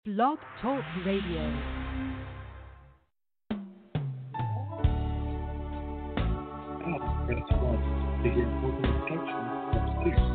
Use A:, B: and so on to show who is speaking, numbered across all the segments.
A: Blog Talk Radio.
B: Press 1. Begin vocal instructions. Press 2.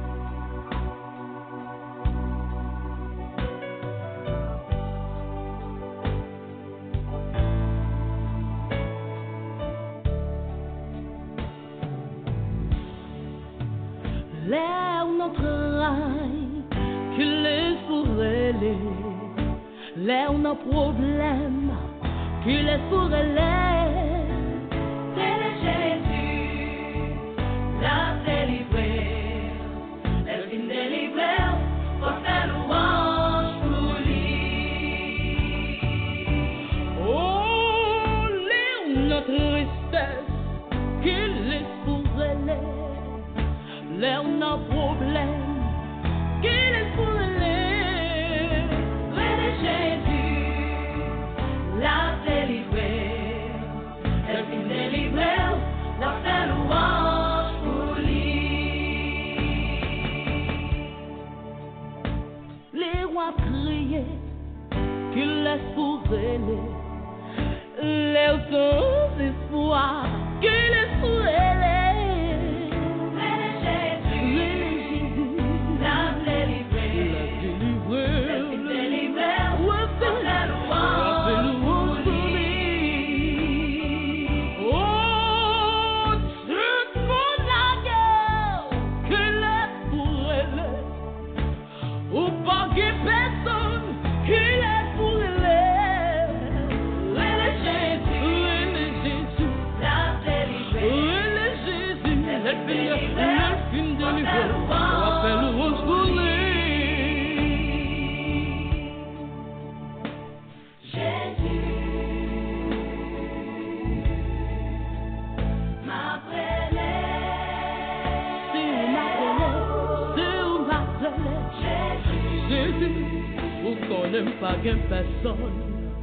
C: L'air notre rail, que laisse pour aller, l'air nos problèmes, que laisse pour aller. C'est le Jésus, la délivrée, elle vient délivrer, pour faire louange pour lui. Oh, l'air notre tristesse, que laisse pour aller. L'air nos problèmes, qu'il est pour aller. Près de Jésus, la délivrer. Elle vient délivrer, la faire louange pour lui. Les rois criaient, qu'il laisse pour aller. Les sans espoir, qu'il laisse pour aller. N'aime pas qu'une personne.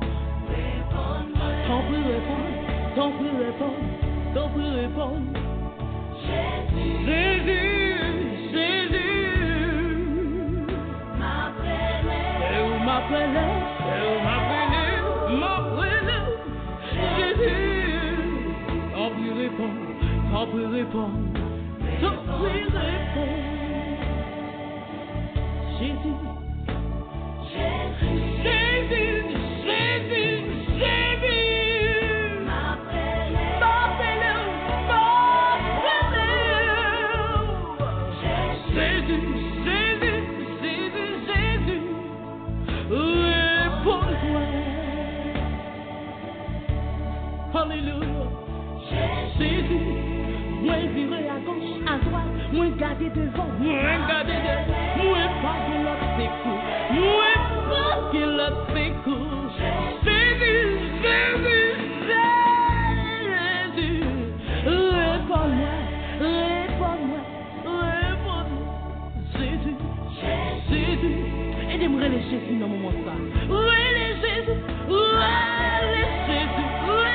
C: T'en peux répondre, t'en peux répondre, t'en peux répondre. Jésus, Jésus, Jésus. M'appelez, et où m'appelez, et où m'appelez, m'appelez. Jésus, t'en peux répondre, t'en peux répondre, t'en peux répondre. Jésus. Alléluia. Jésus, moi virer à gauche, à droite, moi garder devant, moi garder devant, moi pas que l'autre s'écoute, moi pas que l'autre s'écoute. Jésus, Jésus, Jésus, réponds-moi, réponds-moi, réponds-moi. Jésus, Jésus, aidez-moi les Jésus dans mon moment ça. Oui, les Jésus, oui, les Jésus, oui.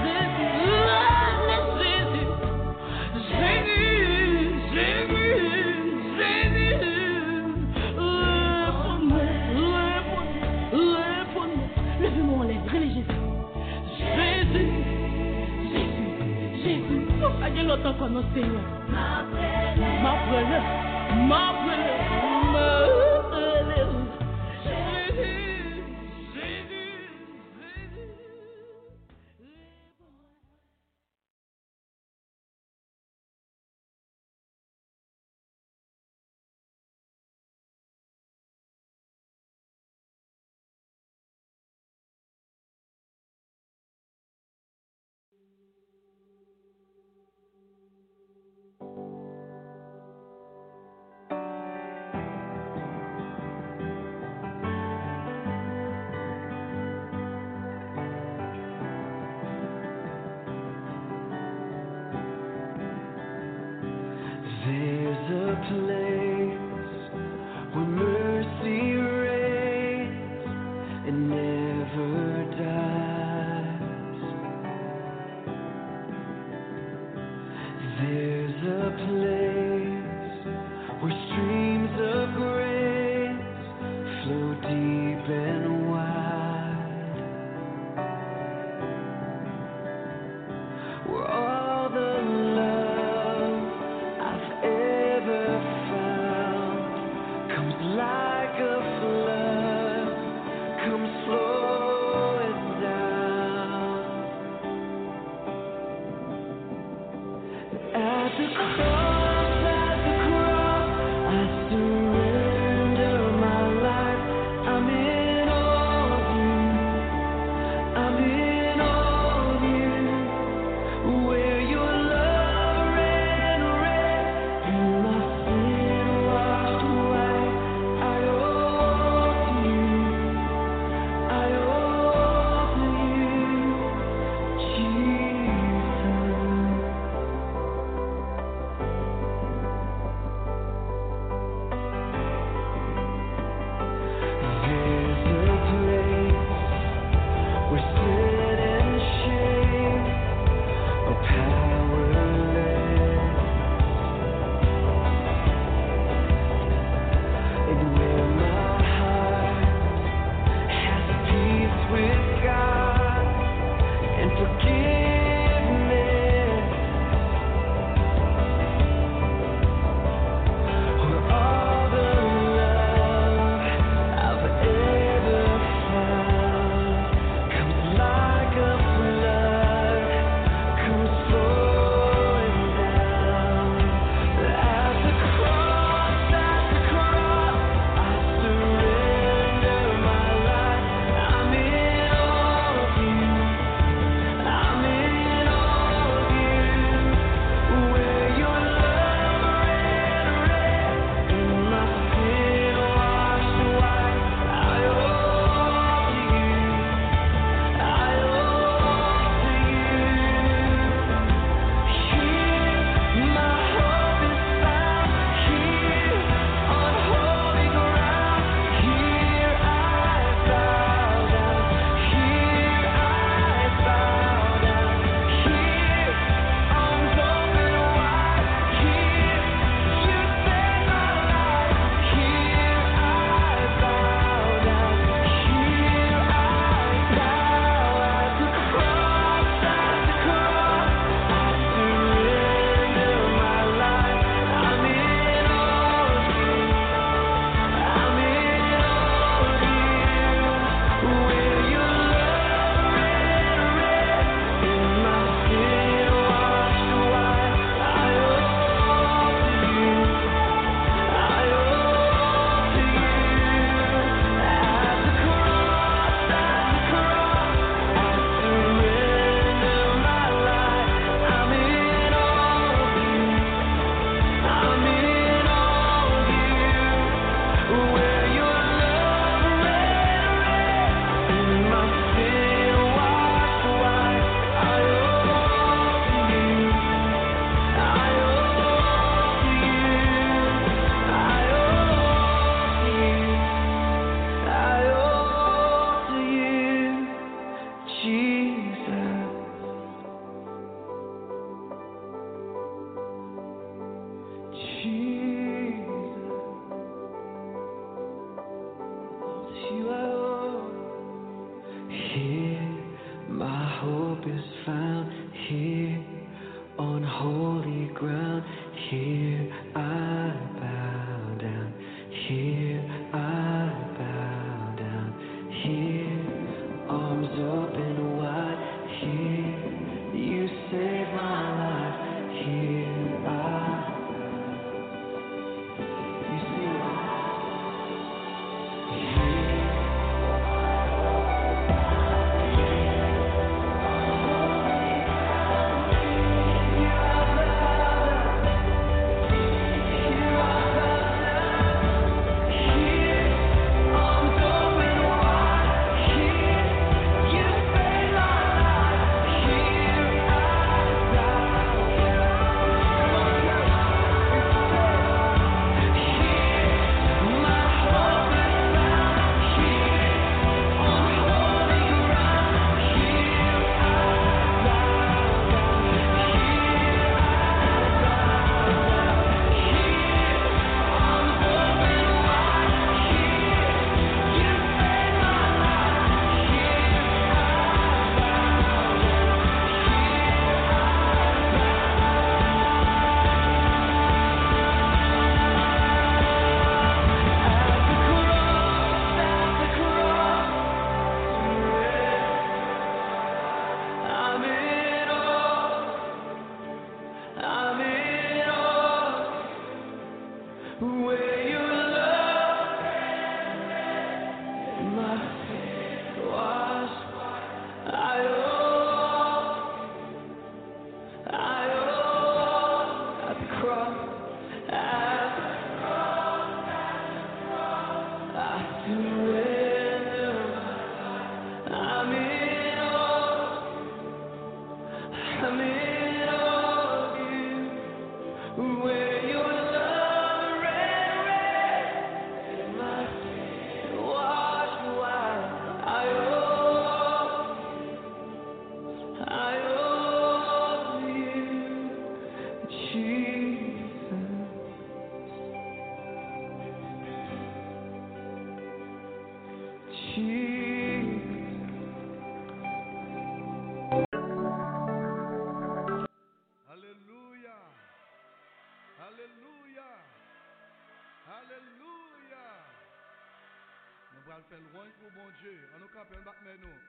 C: Aïe l'autre encore nos Seigneur. M'appelez, m'appelez, m'appelez.
D: fait loin pour bon Dieu. On nous campons battre nous.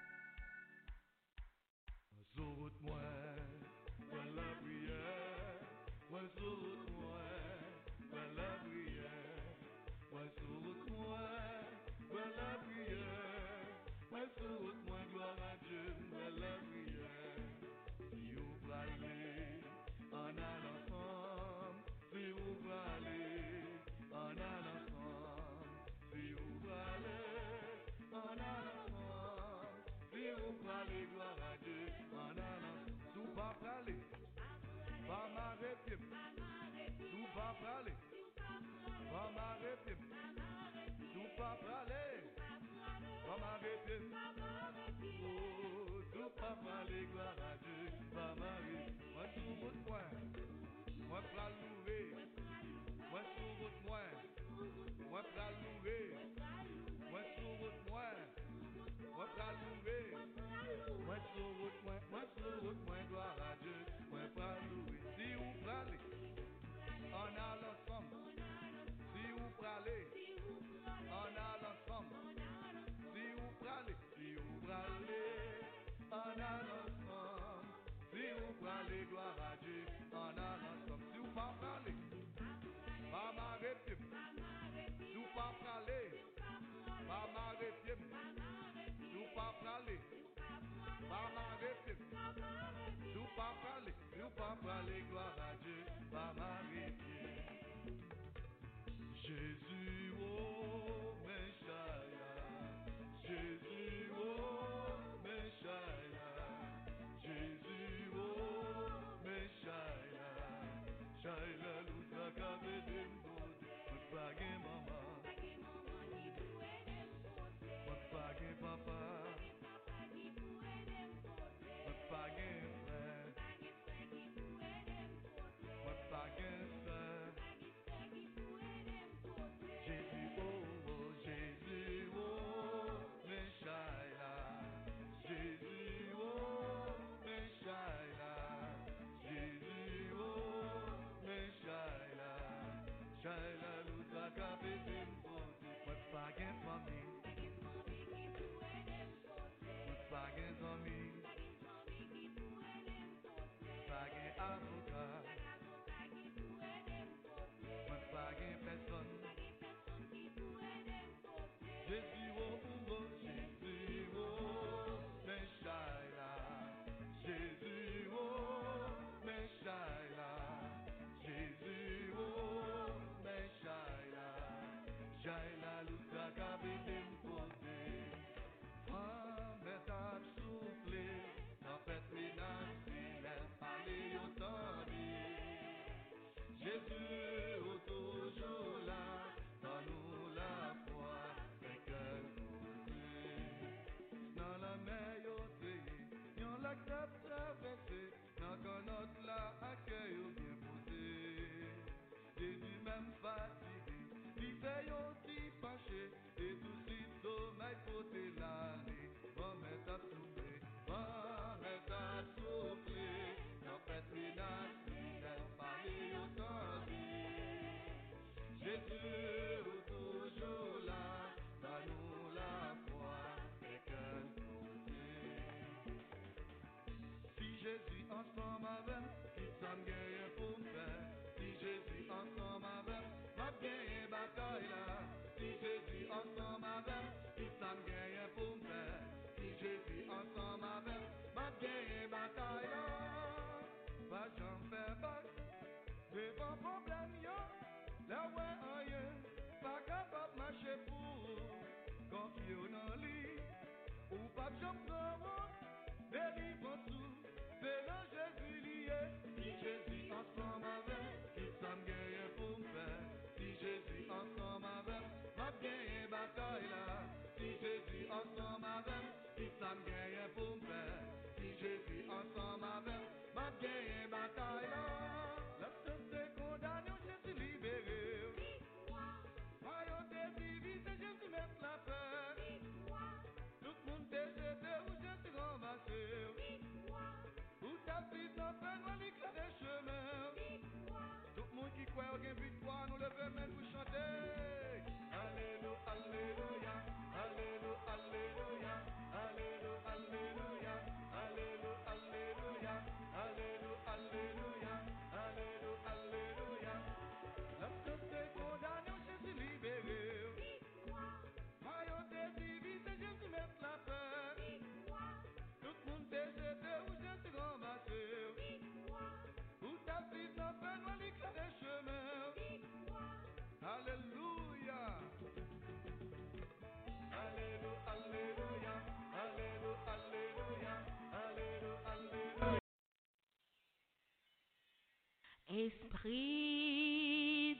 D: Sur route moi, moi la prière. Moi sur route moi la prière. Moi sur route moi la prière. Moi sur route moi gloire à Dieu, moi la prière. Si vous parlez, on a l'ensemble. Si vous parlez, on a l'ensemble. Si vous parlez, on a l'ensemble. Si vous parlez, gloire à Dieu, on a l'ensemble. Tout va parler, va m'arrêter. Tout va parler, va m'arrêter. Tout va parler, va m'arrêter. Oh, tout va parler, gloire à Dieu, va m'arrêter. Moi sur votre point, moi pral louer. Moi sur votre point, moi pral louer. Moi sur votre point, moi pral louer. Moi sur votre point, gloire à Dieu, moi pral louer. Si vous pralez, on a l'ensemble. Si vous pralez, on a l'ensemble. Si vous pralez, on a l'ensemble. Si vous pralez, gloire à Dieu, on a l'ensemble. Si vous pas pralez, va m'arrêter. Si vous pas pralez, va m'arrêter. Si vous pas pralez, va m'arrêter. Si vous pas pralez, gloire à Dieu, va m'arrêter. Jésus, oh, Messiah. Jésus, oh, Messiah. Jésus, oh, Messiah. Shaila, l'outra, kabé, dembote. M'pa gen maman. M'pa gen papa. M'pa gen frère. M'pa gen sœur. Jésus, oh, Messiah. Jésus, oh, Messiah. Jésus, oh, Messiah. Shaila, l'outra, kabé, dembote. M'pa gen famille. M'pa gen amis. M'pa gen avocat. M'pa gen personne. Jésus, oh, Jésus, oh, Messiah. Jésus, oh, Messiah. Jésus, oh, Messiah. Jaila, l'outra, kabé, dembote. Femme t'a soufflé, tempête menace, elle parlait autant dit. Jésus, oh, toujours là, donne-nous la foi, fait qu'elle nous dans la mer, yon l'accepte traverser, dans qu'on notre là, accueil ou bien posé. Jésus même fatigué, il fait yon petit penché, et tout si sommeil côté l'année. Maman t'a soufflé, tempête menace, elle parlait autant dit. Jésus, toujours là, donne-nous la foi, fait qu'elle si Jésus ensemble avec, il s'en gagne pour me faire. Si Jésus ensemble avec, ma gagne bataille là. Si Jésus ensemble avec, il s'en gagne pour me faire. Si Jésus ensemble avec, ma gagne bataille là. Pas j'en fais pas, devant problème yo. Là ouais rien, pas capable marcher pour. Confier dans lui, ou pas j'en prends, délivre tout. C'est le Jésus lié, si Jésus ensemble avec, il s'en gagne pour me faire. Si Jésus ensemble avec, ma gagne bataille là. Si Jésus ensemble avec, il s'en gagne pour me faire. Si Jésus ensemble avec, ma gagne bataille là. La santé condamnée, Jésus libéré. Maillot de vie, c'est Jésus mettre la paix. Tout le monde décédé où Jésus ramassé. Tout le monde qui croit au gain victoire, nous levons main pour chanter. Alléluia, Alléluia,
C: Esprit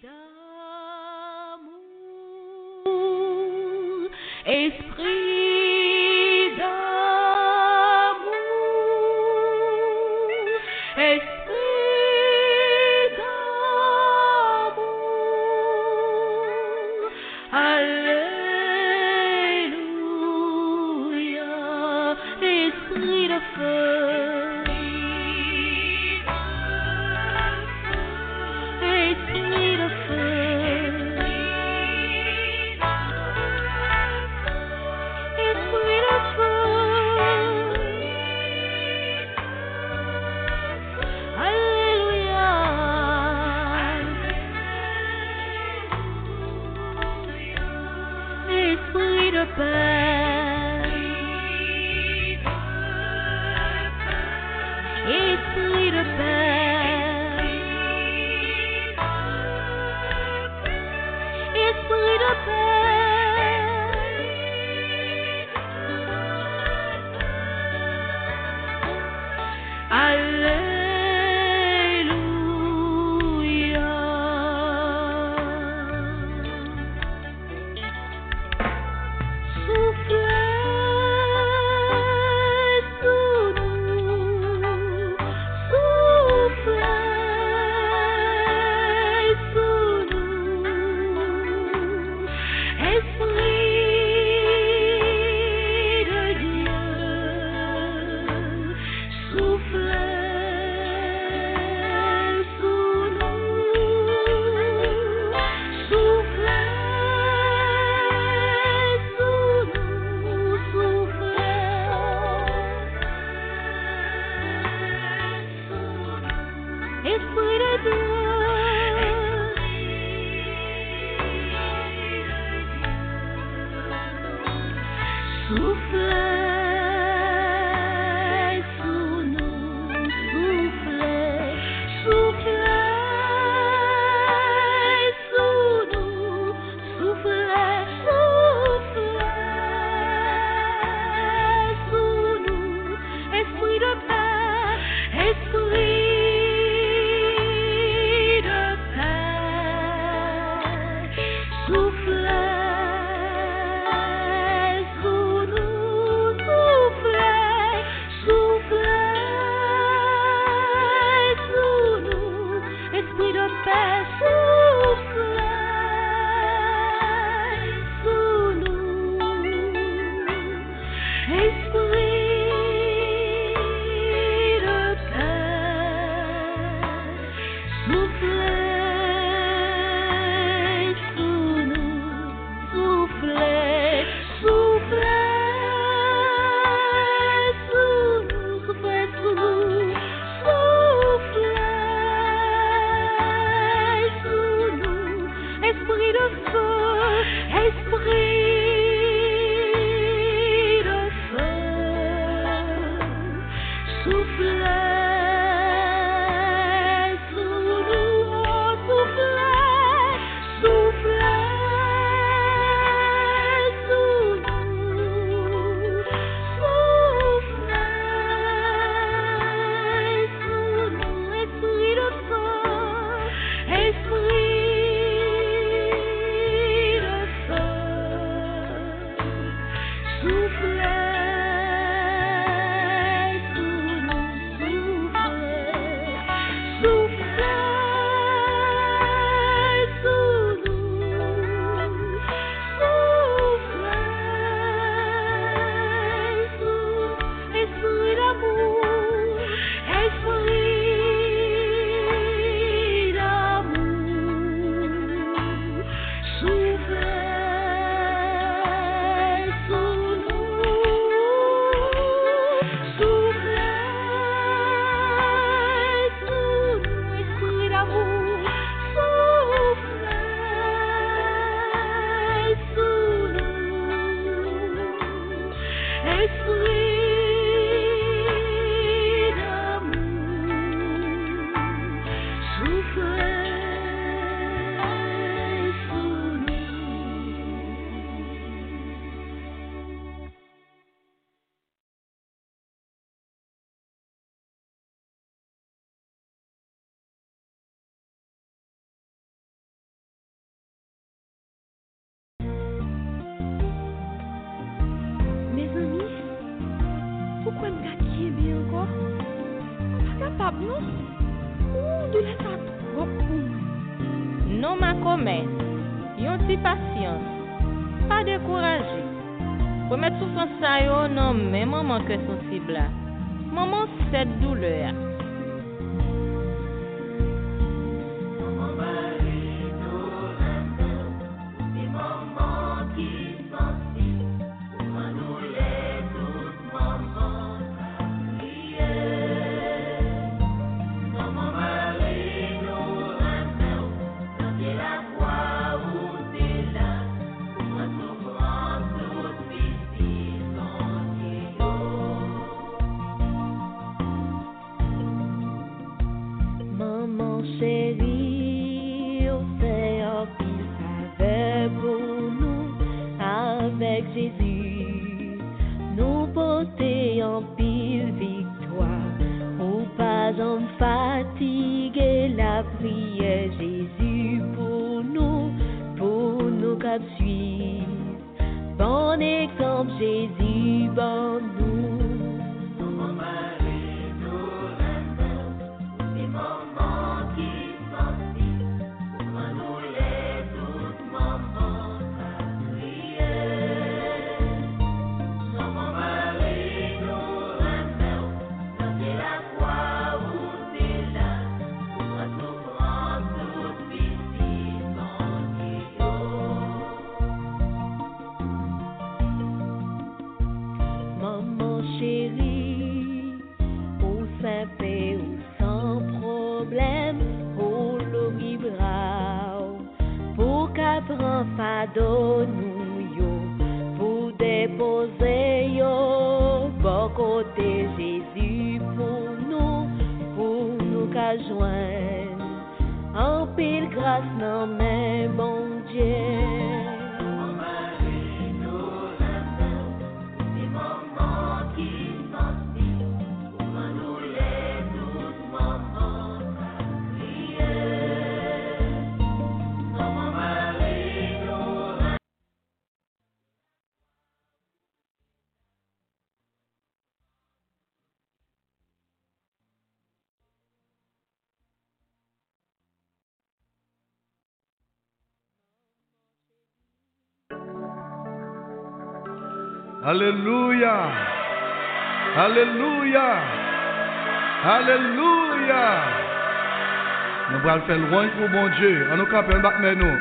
C: d'amour, esprit d'amour, esprit d'amour, Alléluia, esprit de feu. Esprit de feu, esprit de feu, Alléluia, esprit de paix, esprit de paix. Esprit de paix, Alléluia. Soufflez sous nous, soufflez sous nous. Esprit de Dieu, soufflez sous nous, soufflez sous nous, soufflez. Esprit de Dieu. Soufflez sous nous, soufflez, soufflez sous nous, soufflez, soufflez sous nous, esprit de paix, esprit de paix, soufflez.
E: capable, non? Ouh, de la trop pour moi.
F: Non, ma comète, yon ti patience, pas découragé. Pour mettre souffrance ça yo, non, mais maman que sensible là. Maman, cette douleur.
G: Chérie, on fait un pile faveur pour nous avec Jésus. Nous porter en pile victoire, ou pas en fatiguer la prière. Jésus pour nous cap suivre. Bon exemple, Jésus, bon nous. Chérie, ou simple ou sans problème, pour l'omibra, pour qu'apprend fado nous yo, pour déposer yo, bon côté Jésus pour nous qu'à joindre, en pile grâce non mais bon Dieu.
D: Alléluia. Alléluia. Alléluia. Nous allons faire loin pour mon Dieu. On nous capelle back mais nous.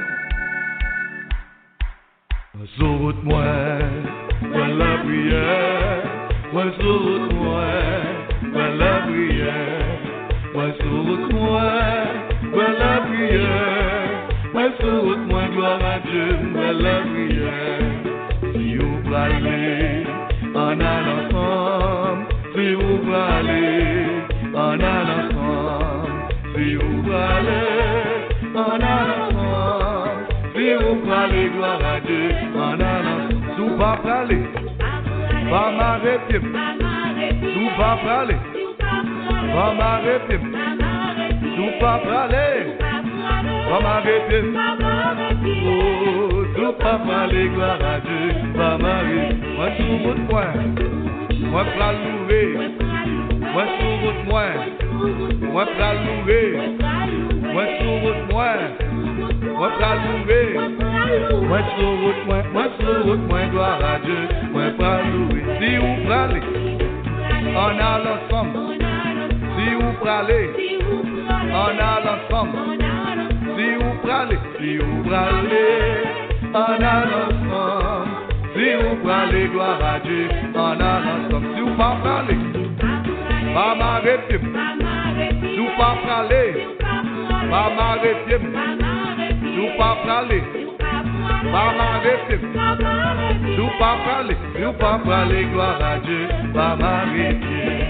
D: Sur route moi, la prière. Moi sur route moi, la prière. Moi sur route moi, la prière. Moi sur route moi, gloire à Dieu, la prière. Si vous parlez, on a l'ensemble. Si vous parlez, on a l'ensemble. Si vous parlez, on a l'ensemble. Si vous parlez, gloire à Dieu, on a l'ensemble. Si vous pas parler, pas m'arrêter. Si vous pas parler, pas m'arrêter. Si vous pas parler, pas m'arrêter. Oh, si vous pas parler, gloire à Dieu, pas m'arrêter. Moi sur votre point, moi pour la louer. Moi sur votre point, moi pour la louer. Moi sur votre point, moi pour la louer. Moi sur votre point, gloire à Dieu, moi pour la louer. Si vous parlez, on a l'ensemble. Si vous parlez, on a l'ensemble. Si vous parlez, on a l'ensemble. Si vous parlez, gloire à Dieu, on a l'ensemble. Si vous pas parler, pas m'arrêter. Si vous pas parler, pas m'arrêter. Si vous pas parler, pas m'arrêter. Si vous pas parler, gloire à Dieu, pas m'arrêter.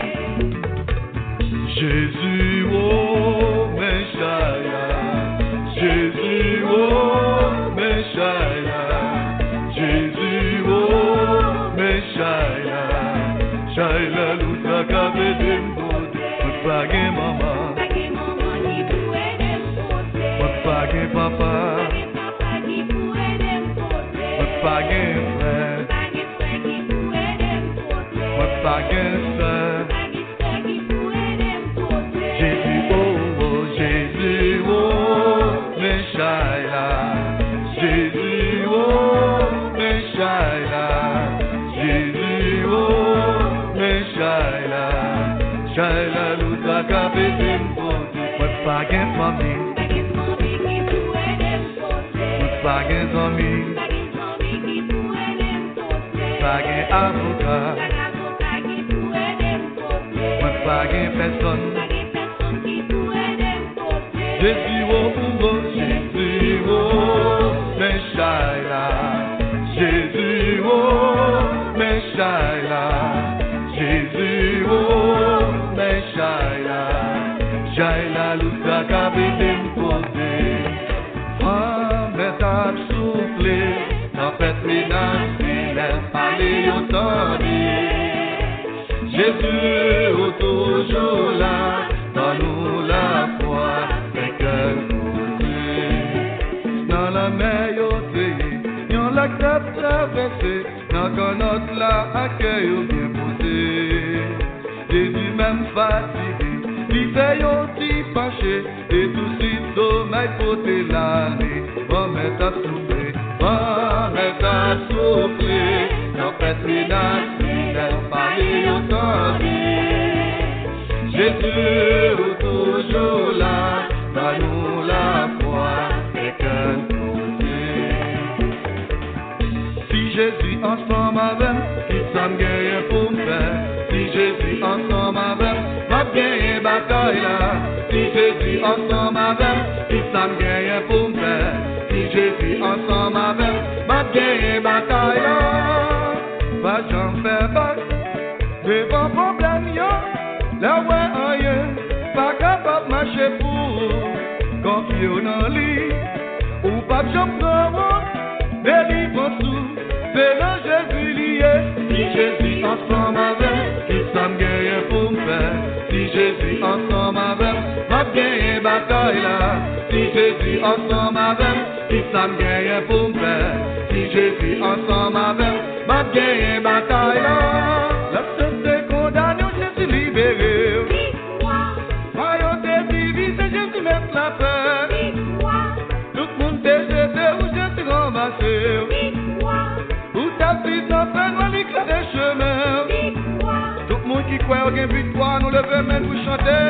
D: Jésus, oh, Messiah. Jésus, oh, Messiah. Jésus, oh, Messiah. Shaila, Lusa, Kabede, Mbode. Mutpage mama. Mutpage papa. Mutpage frère. Mutpage sœur. J'ai la loupe à capiter m'poser. Moi pas gain famille. Pas gain famille. Pas gain avocat. Moi pas gain personne. Jésus oh Jésus oh Meshaïla. Jésus oh Meshaïla. Jésus oh Meshaïla. Jaïla louta kabete m'pose. Femme t'a soufflé. N'en faites ménage laisse parler autant. Jésus est toujours là. Donne-nous la foi. Dans la mer, yon l'accepte traverser. Dans qu'on autre là, accueil ou bien posé. Jésus même fatigué, il fait yon petit penché. Et tout si sommeil poté l'année. Bon, mais t'as soufflé, n'en faites ménage, laisse parler autant. Jésus est toujours là. Donne-nous la foi et que si Jésus ensemble avec, qui s'en gagne pour me faire. Si Jésus ensemble avec, ma bien bataille là. Si Jésus ensemble avec, qui s'en gagne pour me faire. Si Jésus ensemble avec, ma bien bataille là. Va j'en faire pas, devant problème yo, là ouais rien, pas capable marcher pour. Confié dans lui, ou pas jambe délivre sous, c'est le Jésus lié. Si Jésus ensemble avec, qui s'en gagne pour me faire. Si Jésus ensemble avec, ma bien bataille là. Si Jésus ensemble avec, qui s'en gagne pour me faire. Si Jésus ensemble avec, ma bien bataille là. La santé condamnée, Jésus libéré. Royauté divine, c'est Jésus mettre la paix. Tout le monde décédé ou Jésus ramassé. Ou ta vie dans peine, on l'éclat des chemins. Tout le monde qui croit au gain victoire, nous lever même pour chanter.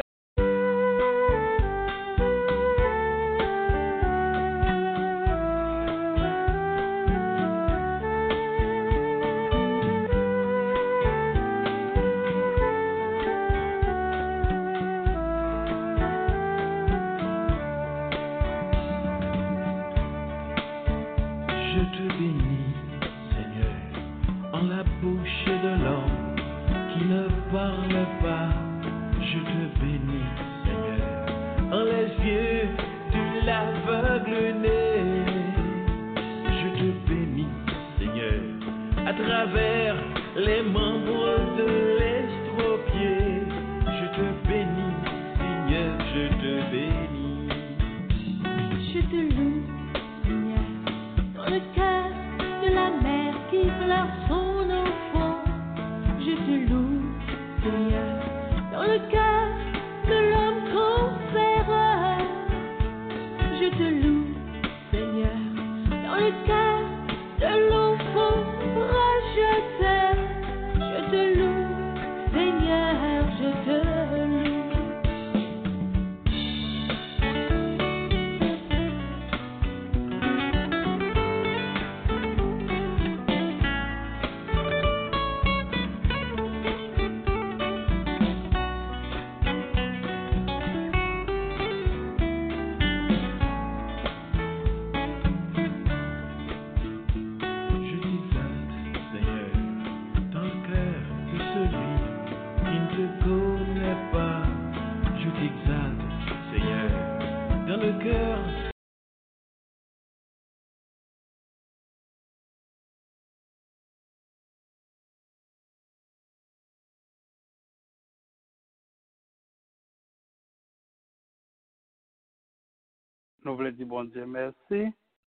H: Nous voulons dire bon Dieu merci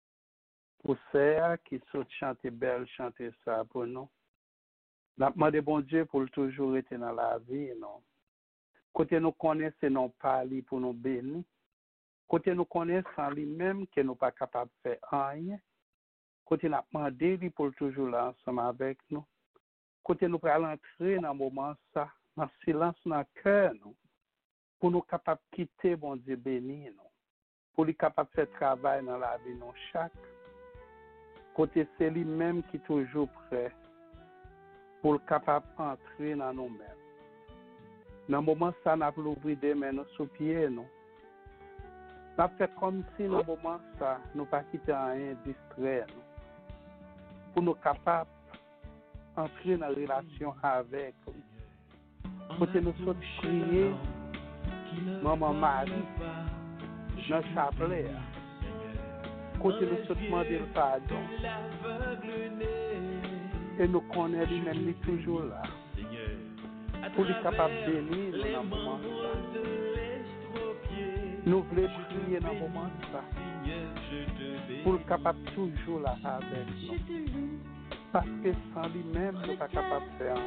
H: pour ça qui sont chanter belle, chanter ça pour nous. Nous demandons bon Dieu pour toujours être dans la vie. Non? Côté nous connaissons non parler pour nous bénir. Côté nous connaissons lui-même que nous pas capable de faire rien. Côté nous demandons pour toujours là ensemble avec nous. Côté nous allons entrer dans le moment ça, dans le silence dans le cœur, nous, pour nous capables de quitter, bon Dieu béni, nous, pour nous capables de faire travail dans la vie, nous, chaque côté, c'est lui-même qui est toujours prêt pour le capable d'entrer dans nous-mêmes. Dans le moment ça, nous avons ouvert des mains nous sous pied, nous. Nous avons fait comme si dans le moment ça, nous pas quitter rien distrait, nous. Pour nous capables d'entrer dans la relation avec lui. Côté nous sommes prier, maman Marie, dans le chapelet. Côté nous sommes demander le pardon. Et nous connaissons lui-même, lui toujours là. Pour lui capable de bénir dans le moment ça. Nous voulons prier dans le moment ça. Pour le capable toujours là avec nous. Parce que sans lui-même, nous ne sommes pas capables de faire.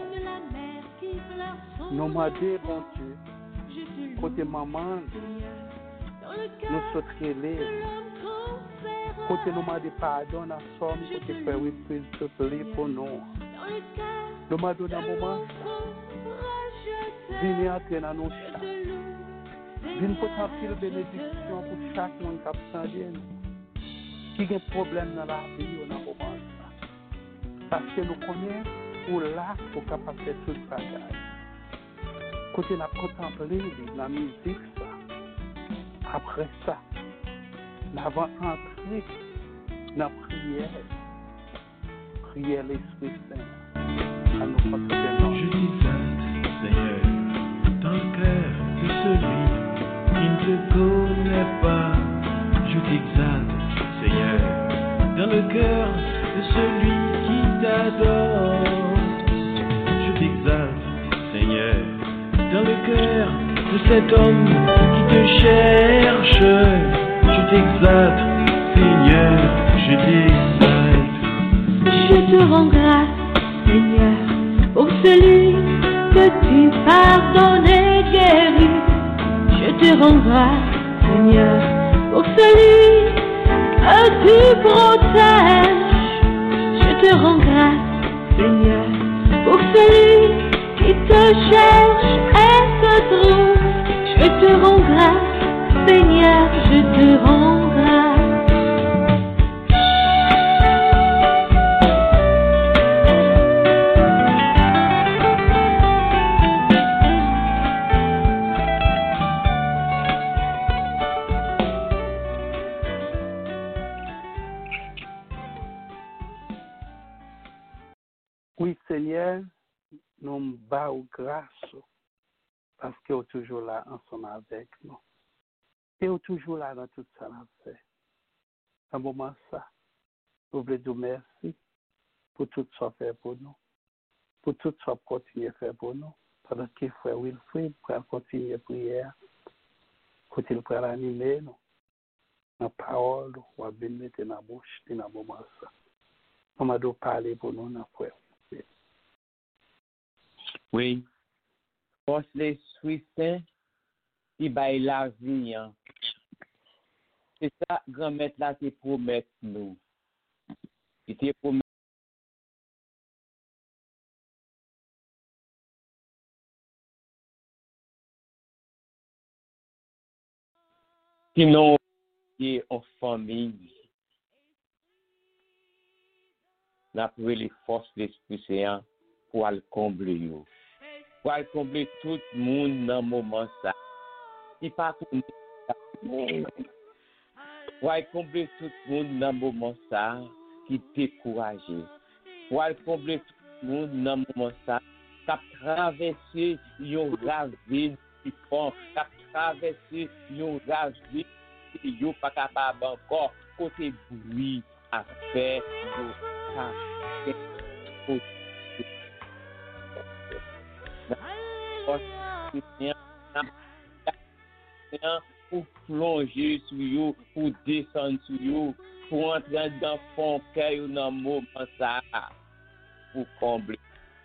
H: Nous demandons, bon Dieu, côté maman, nous sommes trélés. Côté nous demandons pardon, nous sommes côté frère Wilfrid se plaît pour nous. Nous demandons dans le moment ça. Venez entrer dans nos chats. Venez potentiel de bénédiction pour chaque monde qui a besoin de nous. Qui a un problème dans la vie dans le moment ça. Parce que nous connaissons pour là pour capable faire tout le bagage. Côté nous contempler la musique ça. Après ça, nous avons entré dans la prière. Prière l'Esprit Saint. À nous contempler.
D: Je t'exalte, Seigneur, dans le cœur de celui qui ne te connaît pas. Je t'exalte, Seigneur, dans le cœur de celui qui t'adore. Je t'exalte, Seigneur, dans le cœur de cet homme qui te cherche. Je t'exalte, Seigneur, je t'exalte.
G: Je te rends grâce, Seigneur, pour celui que tu pardonnes et guéris. Je te rends grâce, Seigneur, pour celui que tu protèges. Je te rends grâce, Seigneur, pour celui qui te cherche et te trouve. Je te rends grâce, Seigneur, je te rends grâce.
H: Oui, Seigneur, nous battons grâce parce que vous êtes toujours là ensemble avec nous. Et vous êtes toujours là dans tout ça, nous fait. À un moment ça, nous voulons dire merci pour tout ce que fait pour nous. Pour tout ce que continue à faire pour nous. Pendant que frère Wilfrid pour continuer à prier, quand il peut animer nous, dans la parole, ou à bien mettre dans la bouche, dans le moment ça. On m'a dit parler pour nous, dans frère.
I: Oui. Force l'Esprit Saint qui baille la vie. Hein. C'est ça, grand-mère là, qui promet nous. Qui te promet. Sinon, qui est en famille. N'a pas les forces de l'Esprit Saint pour aller combler. Pour aller combler tout le monde dans le moment ça. Qui pas connaît ça. Pour aller combler tout le monde dans le moment ça. Qui découragé. Pour aller combler tout le monde dans le moment ça. Qui a traversé une ravine qui prend. Qui a traversé une ravine qui n'est pas capable encore. Côté bruit à faire. Pour plonger sur vous, pour descendre sur vous, pour entrer dans le fond cœur dans le moment ça, pour combler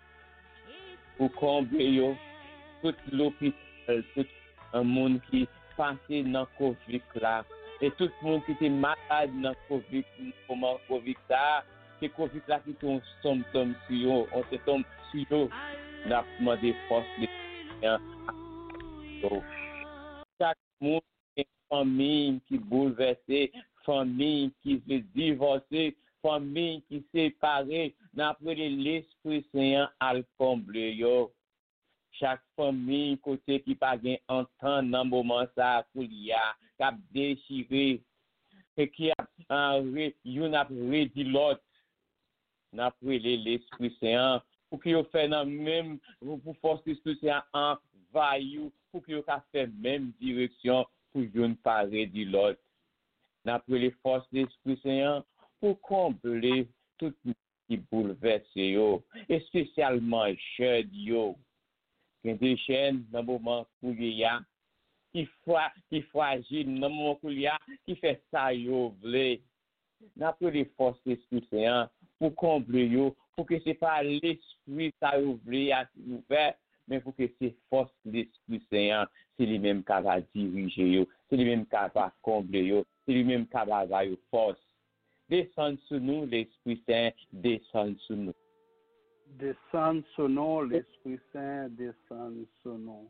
I: yo, tout l'hôpital, tout un monde qui passé dans Covid là, et tout le monde qui était malade dans Covid, comment Covid ça, c'est Covid là qui sont symptômes sur eux, on se tombe sur eux, on a demandé force de Chaque monde est famille qui bouleversée, famille qui se divorcée, famille qui séparée, d'après l'Esprit Saint à le combler yo. Chaque famille côté qui pas gain entendre dans moment ça pour y a cap déchiré et qui a yon a redit l'autre d'après l'Esprit Saint pour qu'il fait dans même pour forcer tout ça envahir pour qu'il a fait même direction pour yon pas redit l'autre d'après les forces de l'Esprit Saint pour combler tout qui bouleverse yo et spécialement jeune yo qui des chaînes dans moment où il y a qui fragile dans moment où il y a qui fait ça yo vle d'après les forces de l'Esprit Saint pour combler yo pour que c'est pas l'esprit ça yo vle à ouvert mais pour que c'est force de l'Esprit Saint c'est lui même qui va diriger yo c'est lui même qui va combler yo c'est lui même qui va avoir yo force descend sur nous l'Esprit Saint descend sur nous.
H: Descend sur nous, l'Esprit Saint, descend sur nous.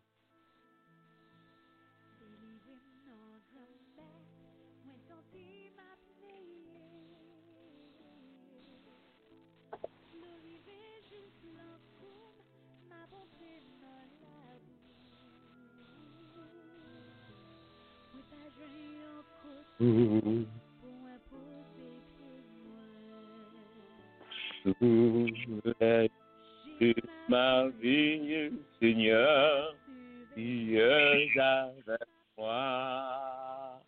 I: Soulève ma vie, Seigneur, tu es avec moi.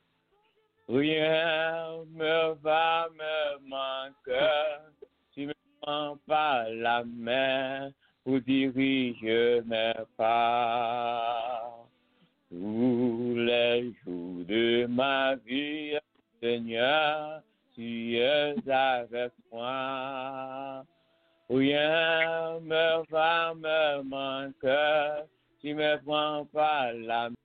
I: Rien me va me manquer, tu me prends par la main pour diriger mes pas. Tous les jours de ma vie, Seigneur, tu es avec moi. Rien me va me manquer, tu me prends par la main.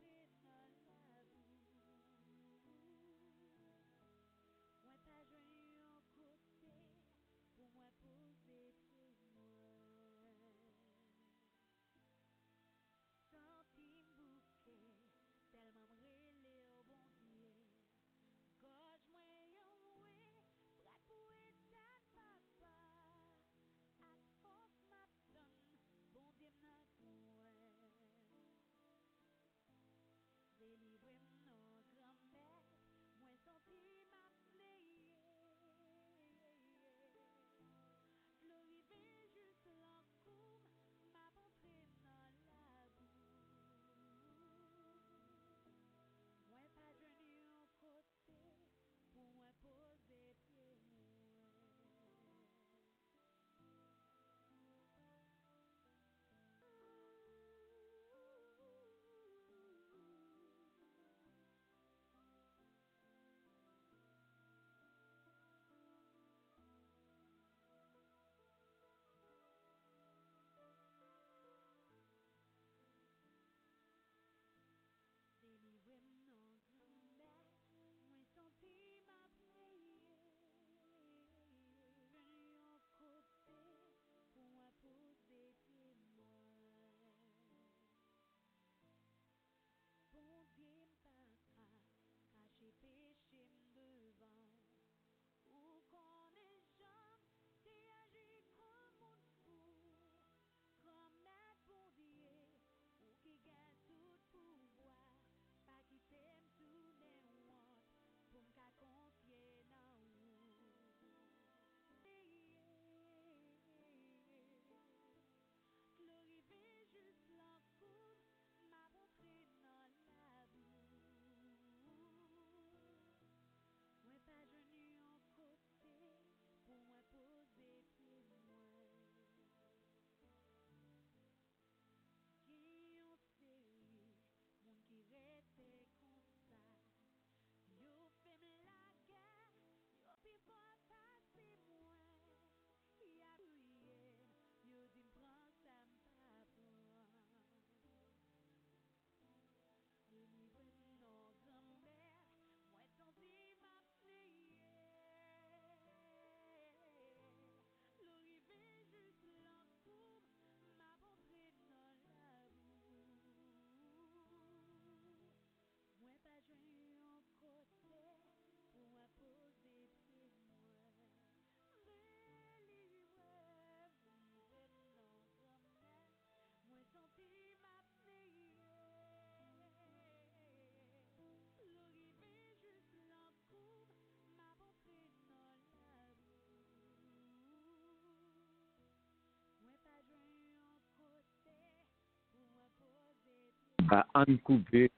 I: An couper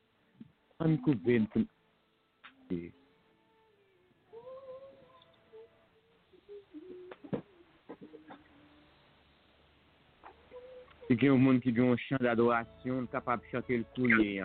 I: il y a un monde qui a un chant d'adoration capable de chanter le couler.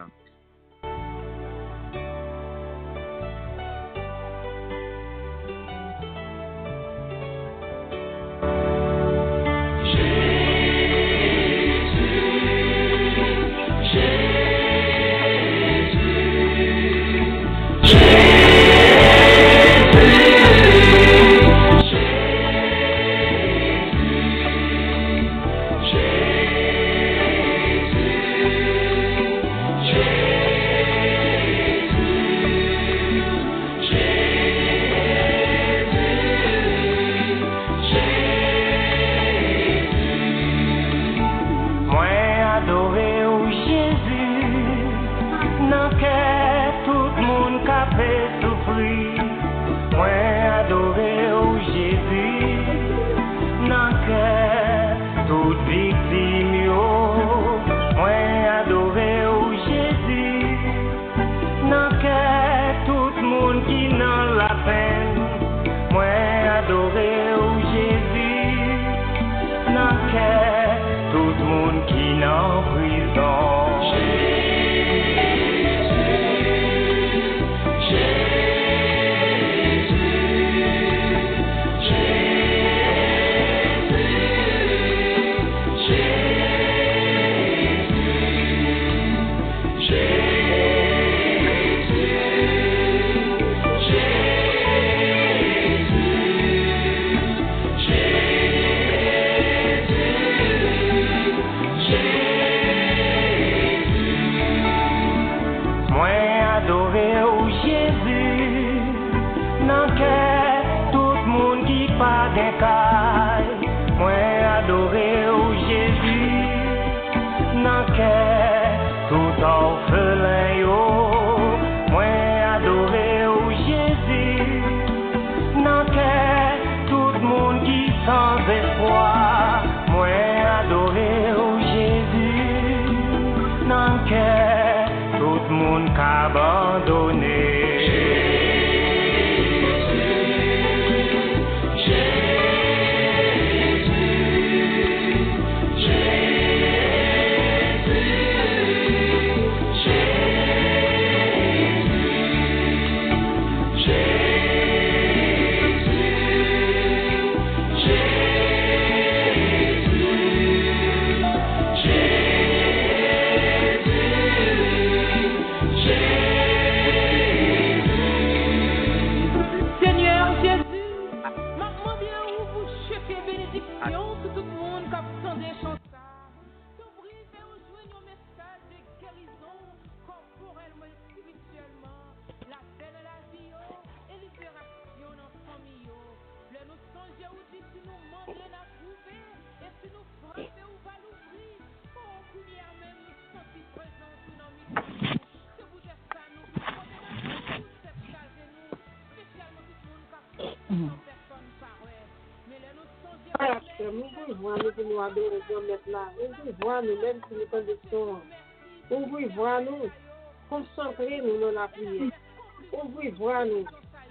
J: Ouvrez-nous, concentrez-nous dans la prière. Ouvrez-nous,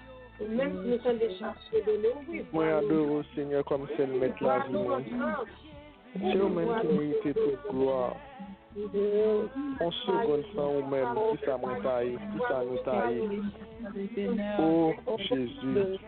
J: même si nous sommes des chercheurs de nous.
K: Moi, adore au Seigneur comme c'est le maître la vie. C'est vous-même qui méritez toute gloire. On seconde sans vous-même, qui ça nous taille, qui ça nous taille. Oh Jésus,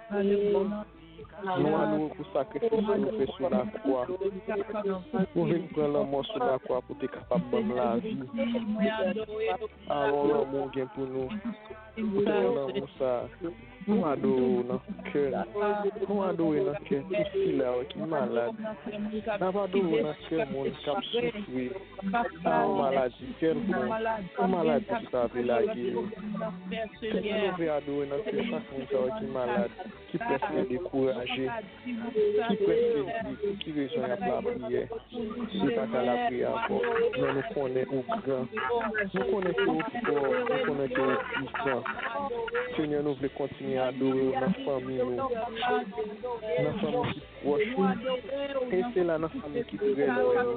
K: nous allons pour sacrifier nous fait sur la croix. Vous venez prendre le morceau sur la croix pour être capable de la vie. Alors l'amour vient pour nous. Pour l'amour ça. Nous adorons notre cœur. Nous adorons notre cœur. Tout ce là qui est malade. Nous adorons notre cœur, mon cap souffrir. Une maladie quelconque. Une maladie ça veut la guérir. Nous devons adorer notre cœur chaque monde qui est malade, qui peut se décourager, qui peut qui raison à la prière. C'est pas qu'à la prière encore. Mais nous connaissons au grand. Nous connaissons au fort. Nous connaissons au puissant. Seigneur, nous voulons continuer à adorer notre famille, notre famille qui est proche. Et c'est là notre famille qui est très loin.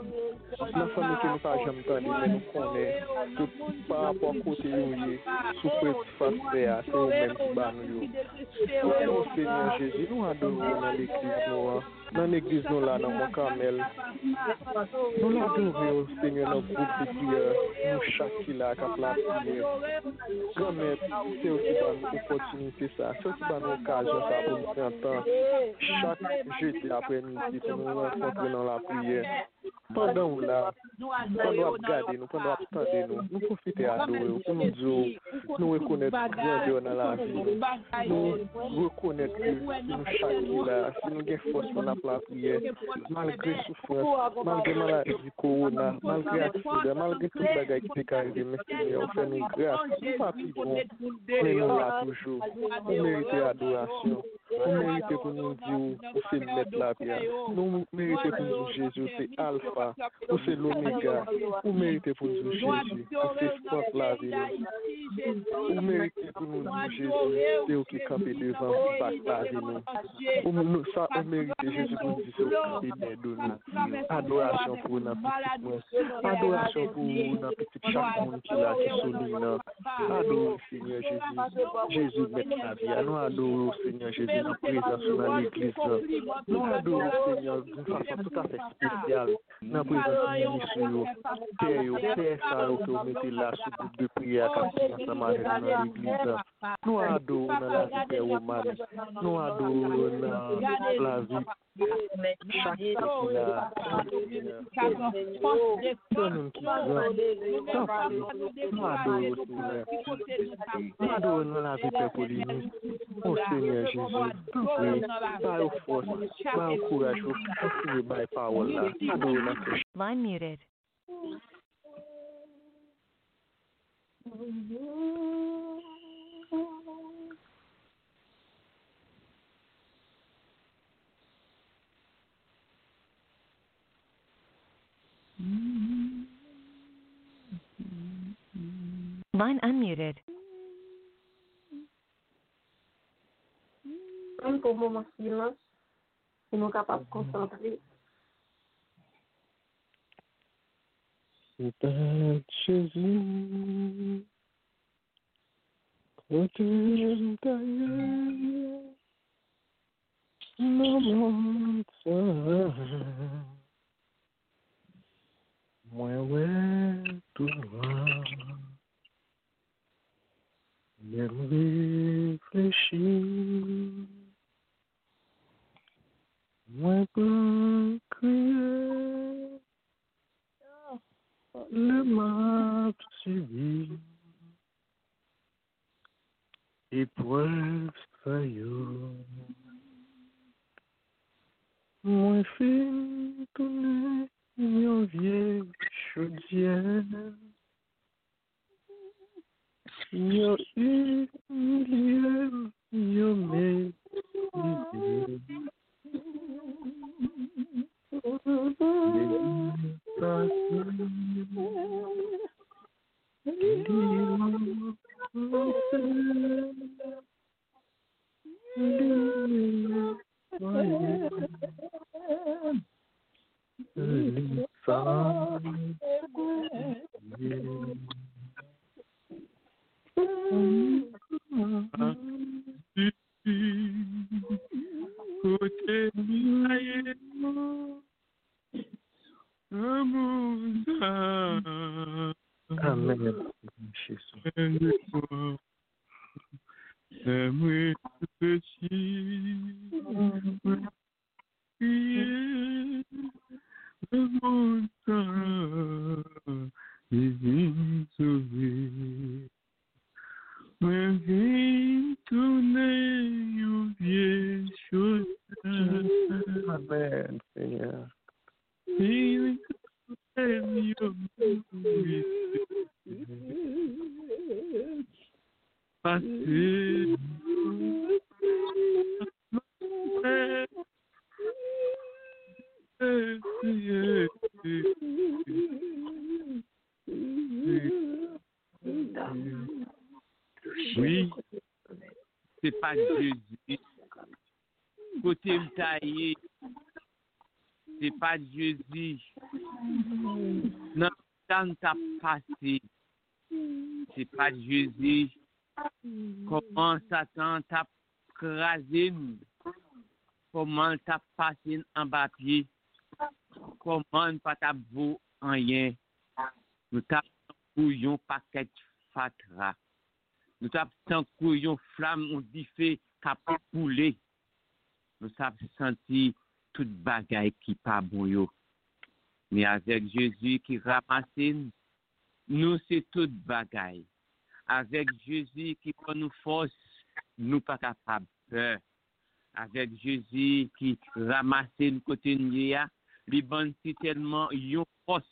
K: La famille que nous pas jamais entendu, mais nous connaissons tout par rapport à côté où sous petit face c'est eux-mêmes qui bat nous. Oh Seigneur Jésus, nous adorons dans l'église nous. Dans l'église nous là, dans mon Carmel. Nous l'adorons, Seigneur, dans le groupe de prière. Nous chaque là, qui a la prière. Grand-mère, c'est aussi une opportunité ça. C'est aussi une occasion ça pour nous entendre. Chaque jeudi après-midi, pour nous rencontrer dans la prière. Pendant là, pendant regarder nous, pendant attendre nous profiter à adorer, pour nous dire, nous reconnaître grandeur dans la vie, nous reconnaître que si nous chaque là, si nous avons force pour la prière, malgré souffrance, malgré maladie corona, malgré accident, malgré tout le bagage qui peut arriver, mais Seigneur, fait nous grâce, nous pas plus bon, mais nous là toujours, nous méritons adoration. Nous méritons pour nous dire, c'est mettre la prière. Nous méritons pour nous dire, Jésus, c'est Alpha, ou c'est l'Oméga. Nous méritons pour nous dire, Jésus, c'est force la vie. Nous méritons pour nous dire, Jésus, c'est eux qui campent devant, qui battent la vie. Nous méritons, Jésus, pour nous dire, c'est eux qui campent de nous. Adoration pour nos petits points. Adoration pour nos petits chaque monde qui l'a, qui souligne. Adorons, Seigneur Jésus. Jésus, mettre la vie. Nous adorons, Seigneur Jésus. Nous présence dans l'église. Nous adorons, Seigneur, d'une façon tout à fait spéciale. Nous présence ministre, Père ça, que vous mettez là, sous groupe de prière, dans l'église. Nous adorons dans la vie Père Romane. Nous adorons dans la vie. Chaque qui là, donne qui nous adorons, Seigneur. Nous adorons dans la vie Père Pauline. Oh Seigneur Jésus, oui, par vos forces, par vos courage, vous pouvez par parole là. Adorons notre
A: Line muted. Line unmuted.
J: Pour moment silence, si nous sommes capables de concentrer.
K: C'est Jésus, côté d'ailleurs, mon moi ouais tout noir, même réfléchir. Moi peux crier le map subi épreuve faillot. Moi fin tourner yon vieille chaudière. Yon humilié, yon méprisé. Amen. Amen, Seigneur.
I: Oui, c'est pas Jésus. Côté taillé, c'est pas Jésus. Dans le temps t'a passé, c'est pas Jésus. Comment Satan t'a crasé, comment t'a passé en bas pied, comment pas t'a beau en rien. Nous t'a couillon paquet fatra. Nous t'a couillon flamme, on dit fait qu'a coulé. Nous t'a senti toute bagaille qui pas bon yo. Mais avec Jésus qui ramasse, nous c'est toute bagaille. Avec Jésus qui prend nous force, nous pas capable peur. Avec Jésus qui ramasse nous côté nous, les bonnes si tellement yon force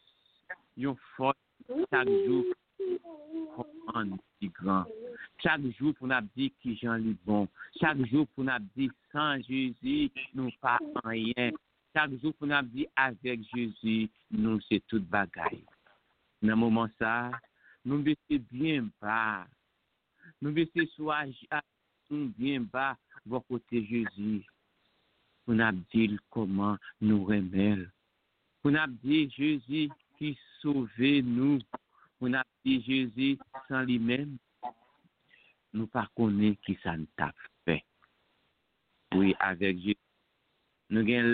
I: chaque jour comment si grand. Chaque jour pour nous dire qui Jean li bon. Chaque jour pour nous dire sans Jésus nous pas rien. Chaque jour pour nous dire avec Jésus nous c'est toute bagaille. Dans moment ça, nous baisser bien bas. Nous baisser soit bien bas voir côté Jésus. Pour nous dire comment nous remettre. Pour nous dire Jésus qui sauve nous. Pour nous dire Jésus sans lui-même. Nous pas connaître qui ça nous t'a fait. Oui, avec Jésus. Nous gagnons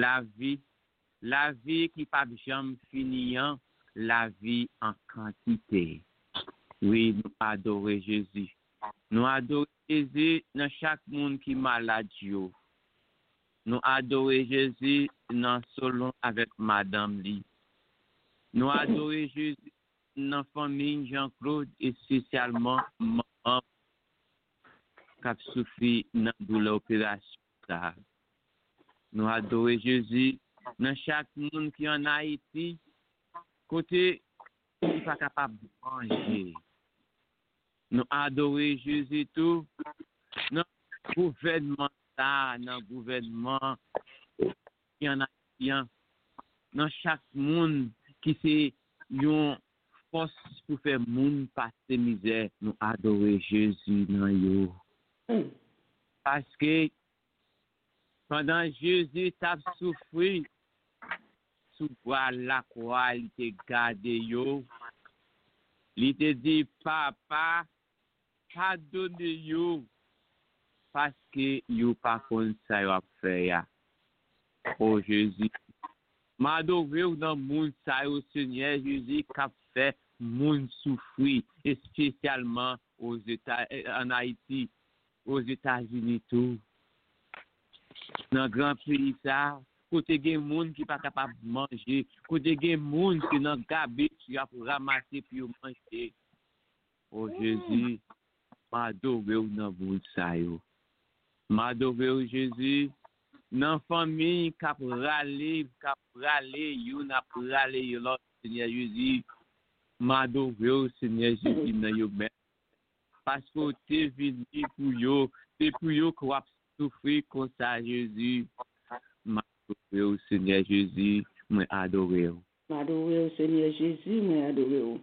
I: la vie qui pas jamais finir, la vie en quantité. Oui, nous adorons Jésus. Nous adorons Jésus dans chaque monde qui est malade. Nous adorons Jésus dans salon avec Madame Lee. Nous adorons Jésus dans la famille Jean-Claude et spécialement maman qui a souffert dans l'opération. Nous adorons Jésus dans chaque monde qui est en Haïti, côté qui n'est pas capable de manger. Nous adorons Jésus tout dans le gouvernement, qui en a dans chaque monde qui c'est une force pour faire monde passer misère. Nous adorons Jésus dans yo. Parce que pendant Jésus t'a souffert sous la croix, il t'a gardé yo. Il t'a dit papa pardonne yo parce que yo pas comme ça yo a fait ya. Oh Jésus, m'adore dans monde ça au Seigneur Jésus qui a fait monde souffrir et spécialement aux États en Haïti, aux États-Unis tout. Dans grand pays ça, côté gen monde qui pas capable manger, côté gen monde qui dans gabeche tu a pour ramasser puis manger. Oh Jésus, m'adore dans monde ça yo. M'adore Jésus dans famille cap râler yo n'a râler yo l'autre Seigneur Jésus. M'adore Seigneur Jésus dans yo même parce que tu es venu pour yo, c'est pour yo qu'on va souffrir comme ça Jésus. M'adore Seigneur Jésus, m'adore.
L: M'adore Seigneur Jésus, m'adore.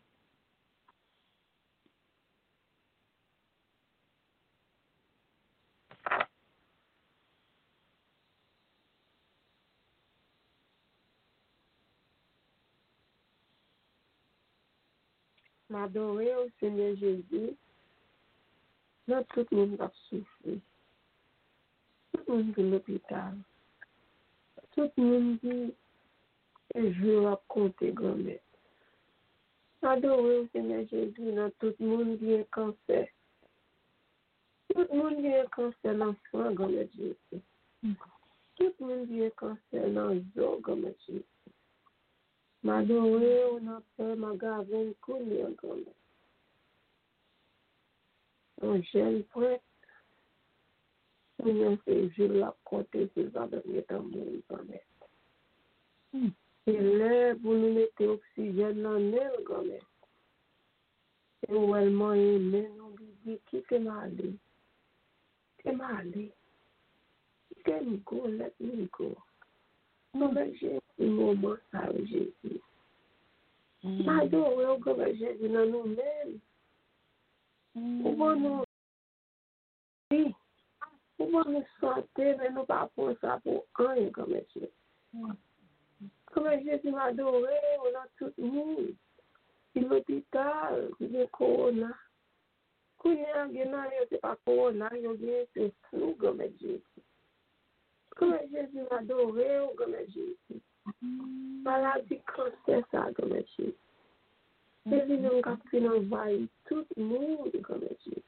J: M'adorer au Seigneur Jésus, là tout le monde va souffrir. Tout le monde de l'hôpital. Tout le monde dit, et je vais compter grand-mère. M'adorer au Seigneur Jésus, là tout le monde dit un cancer. Tout le monde dit un cancer dans le sang, grand-mère Jésus. Tout le monde dit un cancer dans le dos, grand-mère Jésus. M'adorer, on a fait ma gavine connu en grand. Un jeune prêtre, on a fait je la côté de ça de mettre en monde grand. Et là, vous nous mettez oxygène dans le grand. Et où elle m'a aimé, nous dit qui est malade. Qui est malade. Qui est Nico, let me go. Non, mais j'ai un moment ça, Jésus. M'adore, comme Jésus dans nous-mêmes. Pour nous, oui, pour nous santé, mais nous pas pour ça pour rien comme Jésus. Comment Jésus m'a adoré, on a tout le monde. Il l'hôpital, il est corona. Quand il y a un c'est pas corona, il y a c'est flou comme Jésus. Comment Jésus m'a adoré, comme Jésus. Maladie, cancer, ça comme Jésus. Jésus nous a pris envahir tout le monde comme Jésus.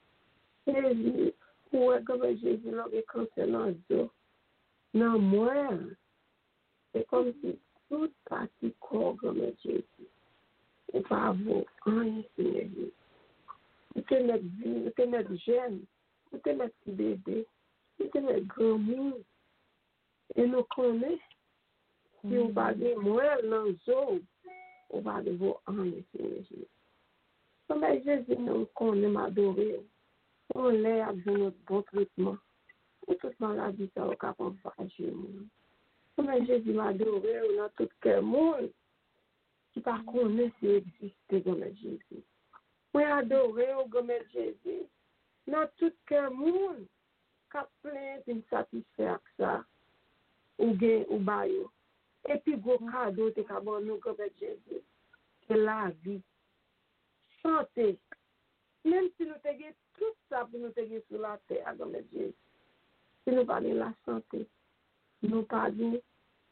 J: Jésus, ouais, comme Jésus, là, le cancer dans le dos. Non, moi, c'est comme si toute partie corps comme Jésus. Et pas vous, rien, Seigneur Jésus. Vous te mettre vie, vous te mettre jeune, vous te mettre bébé, vous te mettre grand monde. Et nous connaissons, si on va dire, moi, dans le zoo, on va dire, vous, rien, Seigneur Jésus. Comme Jésus nous connaît, m'adorer, on l'est avec notre bon traitement. Et toute maladie, ça va capable de faire. Comme Jésus m'a adoré, on a tout le monde qui ne connaît pas si existe comme Jésus. Moi, adoré comme Jésus, dans tout le monde qui a plein de satisfaire ça, ou gain ou bayo. Et puis, gros cadeau, tu as bon nous comme Jésus, c'est la vie, santé. Même si nous avons tout ça pour nous avoir sur la terre comme Jésus. Si nous parlons de la santé, nous parlons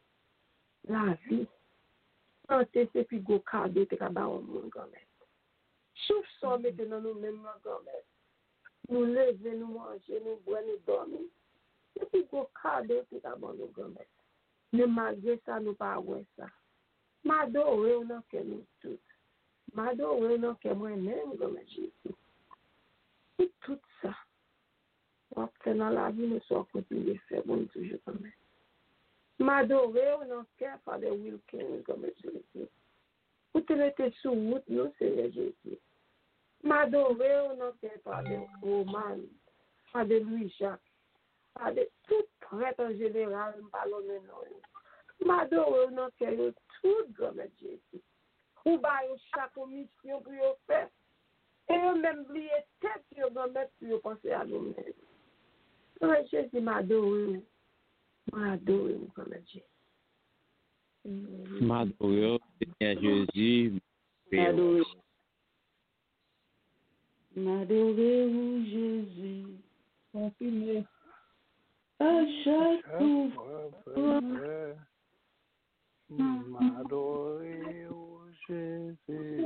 J: la vie. Santé, c'est plus gros cadeau que nous avons au monde. Chaque soir, maintenant, nous mêmes nous lever, nous manger, nous boire, nous dormir. C'est plus gros cadeau que nous avons au monde. Mais malgré ça, nous ne pouvons pas ça. M'adorer, on a que nous tous. M'adorer, on a que moi-même comme Jésus. Et tout ça. Après, dans la vie, nous sommes continués de faire bon toujours comme ça. M'adorer, on a qu'à faire des Wilkins comme Jésus. Vous te mettez sous route, nous, c'est Jésus. M'adorer, on a qu'à faire des Roman, faire des Louis-Jacques, faire des tout prêtres en général, parlons de nous. M'adorer, on a qu'à tout comme Jésus. Ou bien, chaque mission pour vous faire. Et même oublier tête sur vous mettre pour penser à nous-mêmes. Quand Jésus m'adore, comme Jésus.
I: M'adore, Seigneur Jésus.
L: M'adorez-vous, Jésus.
J: Continuez.
L: À chaque fois.
H: M'adorez-vous, Jésus.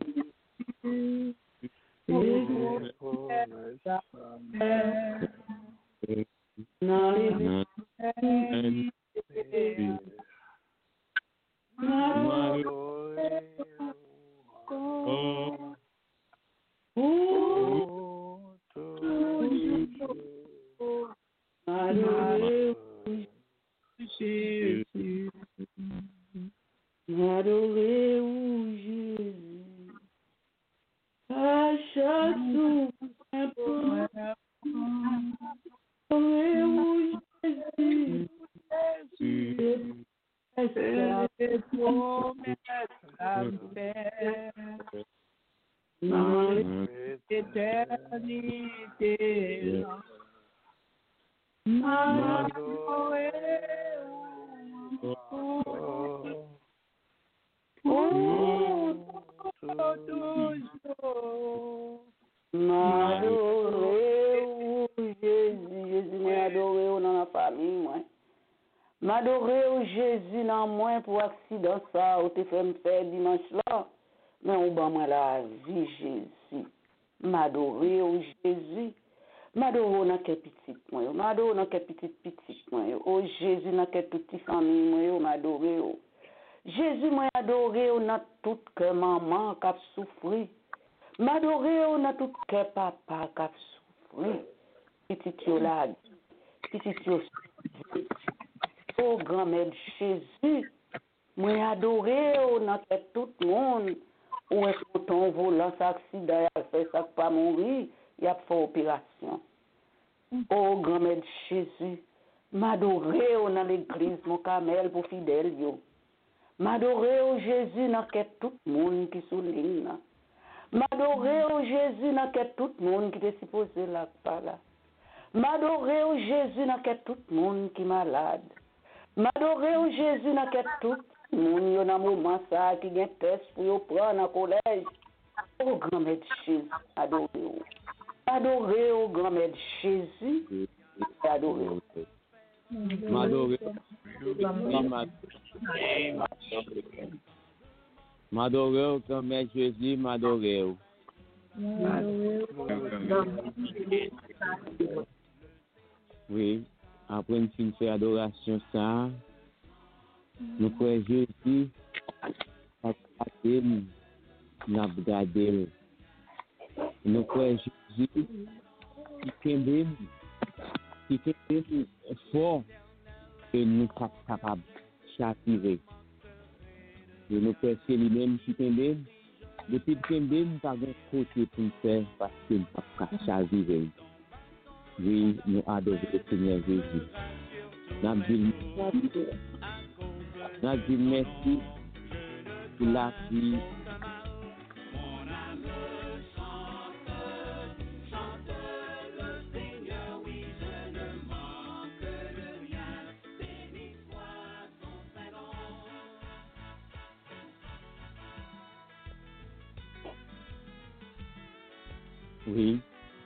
L: M'adorez-vous, Jésus. À chaque souffle, adorez-vous, Jésus.
C: C'est promesse la paix dans l'éternité.
L: M'adorez-vous, Jésus. Jésus m'a adoré dans la famille, moi. M'adorez-vous, Jésus, dans moi pour accident ça, ou te fait me faire dimanche là. Mais on bat moi la vie, Jésus. M'adorez-vous, Jésus. M'adorez dans quel petit moi. M'adorez dans quel petit moi. Oh Jésus, dans quel petit famille moi, m'adorez-vous. Jésus m'a adoré dans tout que maman qui a souffert. M'adoré dans tout que papa qui a souffert. Petit yo là, petit yo. Oh grand-mère Jésus, m'a adoré dans tout le monde. Où est-ce que ton volant, accident, il a fait ça pas mourir, il a fait opération. Oh grand-mère Jésus, m'adoré dans l'église mon camel pour fidèle yo. M'adoré au Jésus dans tout le monde qui souligne. M'adoré au Jésus dans tout le monde qui est supposé là pas là. M'adoré au Jésus dans tout le monde qui est malade. M'adoré au Jésus dans tout Moun yo nan moment ça qui gen test pour yo prendre en collège. Oh grand-mère de Jésus, adoré ou. Adoré au grand-mère de Jésus. Adoré ou.
I: M'adoré. M'adoré au grand-mère Jésus, m'adoré ou. Oui, après une fin fait adoration ça, nous croyons Jésus a passé n'a regardé. Nous croyons Jésus qui est fort et nous sommes capables de châtirer. Et nous croyons c'est lui-même qui est depuis que nous n'avons pas de côté pour faire parce que nous n'avons pas de châtirer. Oui, nous adorons le Seigneur Jésus. Nous disons merci pour la vie. Oui.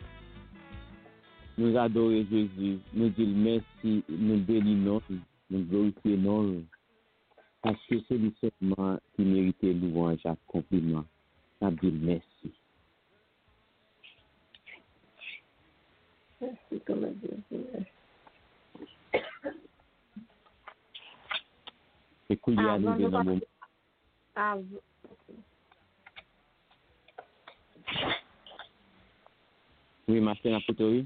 I: Nous adorons Jésus, nous disons merci, nous bénissons, nous glorifions, parce que c'est lui seulement qui mérite louange et compliment. Nous disons merci.
J: Merci, comme a dit.
I: Et qu'il y a nous dans le moment. Oui, ma chère Napotori.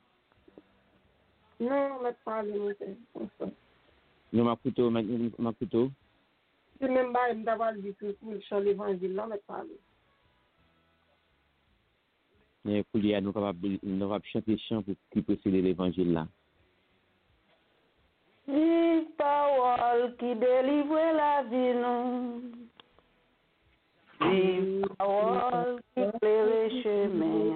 J: Non, on va parler,
I: Non, ma couteau.
J: Je même pas d'avoir dit que pour le l'évangile, là, on va parler.
I: Mais pour nous capables chanter chant pour qui précède l'évangile là.
L: Vive parole qui délivre la vie, non. Vive parole qui éclaire le chemin.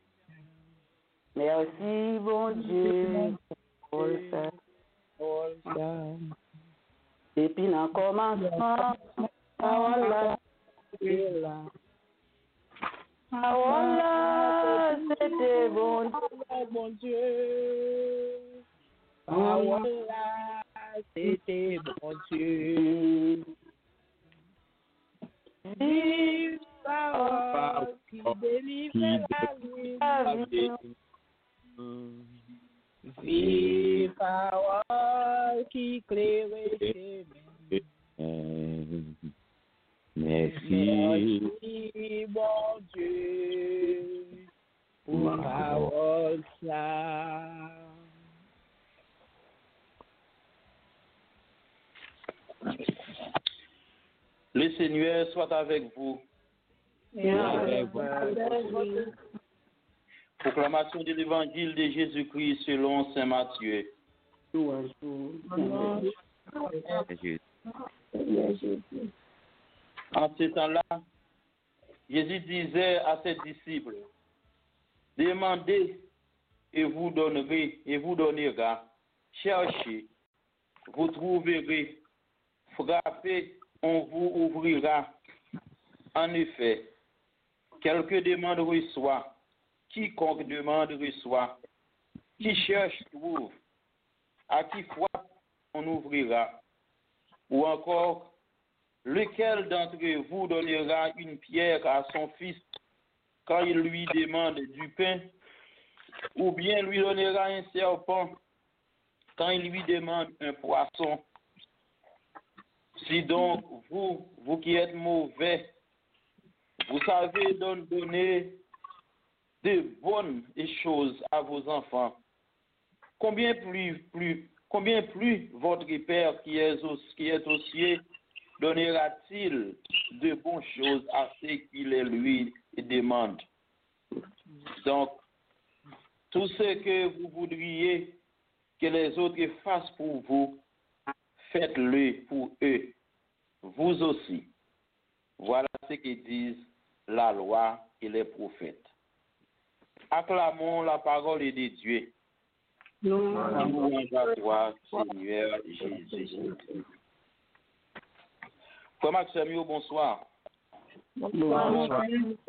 L: Merci, bon Dieu, pour ça. Et puis, dans le commencement, voilà, c'était là. Voilà, c'était bon Dieu. Voilà, c'était bon Dieu. Vive parole qui délivre la vie. Vive parole qui éclaire les chemins.
I: Merci,
L: bon Dieu, pour parole ça.
M: Le Seigneur soit avec vous. Proclamation de l'évangile de Jésus-Christ selon saint Matthieu. En ce temps-là, Jésus disait à ses disciples, demandez et vous donnera, cherchez, vous trouverez, frappez, on vous ouvrira. En effet, quelques demande reçoit, quiconque demande reçoit, qui cherche trouve, à qui frappe on ouvrira. Ou encore, lequel d'entre vous donnera une pierre à son fils quand il lui demande du pain, ou bien lui donnera un serpent quand il lui demande un poisson? Si donc vous qui êtes mauvais, vous savez donner de bonnes choses à vos enfants, combien plus votre Père qui est aux cieux donnera-t-il de bonnes choses à ceux qui les lui demandent? Donc, tout ce que vous voudriez que les autres fassent pour vous, faites-le pour eux, vous aussi. Voilà ce que disent la loi et les prophètes. Acclamons la parole de Dieu. Louange à toi, Seigneur Jésus. Frère Maxime, bonsoir.
J: Bonsoir.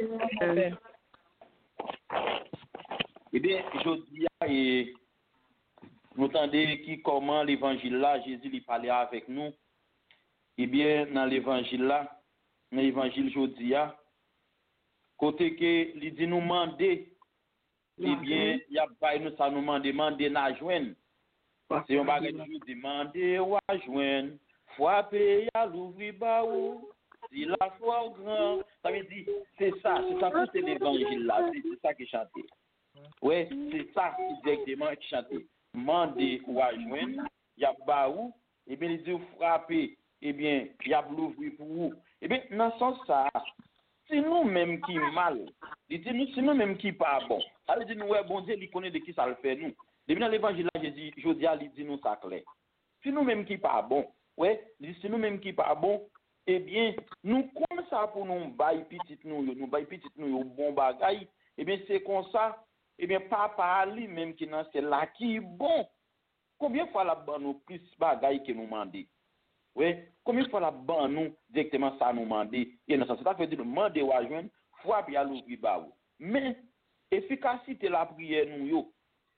M: Eh bien, je dis, et nous entendez qui comment l'évangile là, Jésus lui parlait avec nous. Eh bien, dans l'évangile là, dans l'évangile Jodia, côté que il dit nous demander, eh bien, il y a pas nous ça nous demander na joindre. C'est un bagage qui demander ou à joindre, frapper à l'ouvrir baou, si la foi grand, ça veut dire c'est ça tout c'est l'évangile là, c'est ça qui chantait. Ouais, c'est ça directement qui chantait. Demander ou à joindre, il y a baou, et bien il dit frapper, eh bien, il y a l'ouvrir pour vous. Eh bien, dans ce sens ça, c'est nous-mêmes qui mal. C'est nous-mêmes qui pas bon. Ça veut dire nous, ouais, bon Dieu, il connaît de qui ça le fait nous. Depuis dans l'évangile là, Jésus, il dit nous ça clair. C'est nous-mêmes qui pas bon. Ouais, c'est nous-mêmes qui pas bon. Eh bien, nous comme ça pour nous bailler petit nous bon bagaille. Eh bien, c'est comme ça. Eh bien, papa lui-même qui dans c'est là qui bon. Combien de fois la ban nous plus bagaille que nous demander? Oui, combien de fois la ban nous directement ça nous demander? Et dans ça veut dire demander ou à joindre, foi puis à l'ouvrir baou. Mais efficacité la prière nous yo.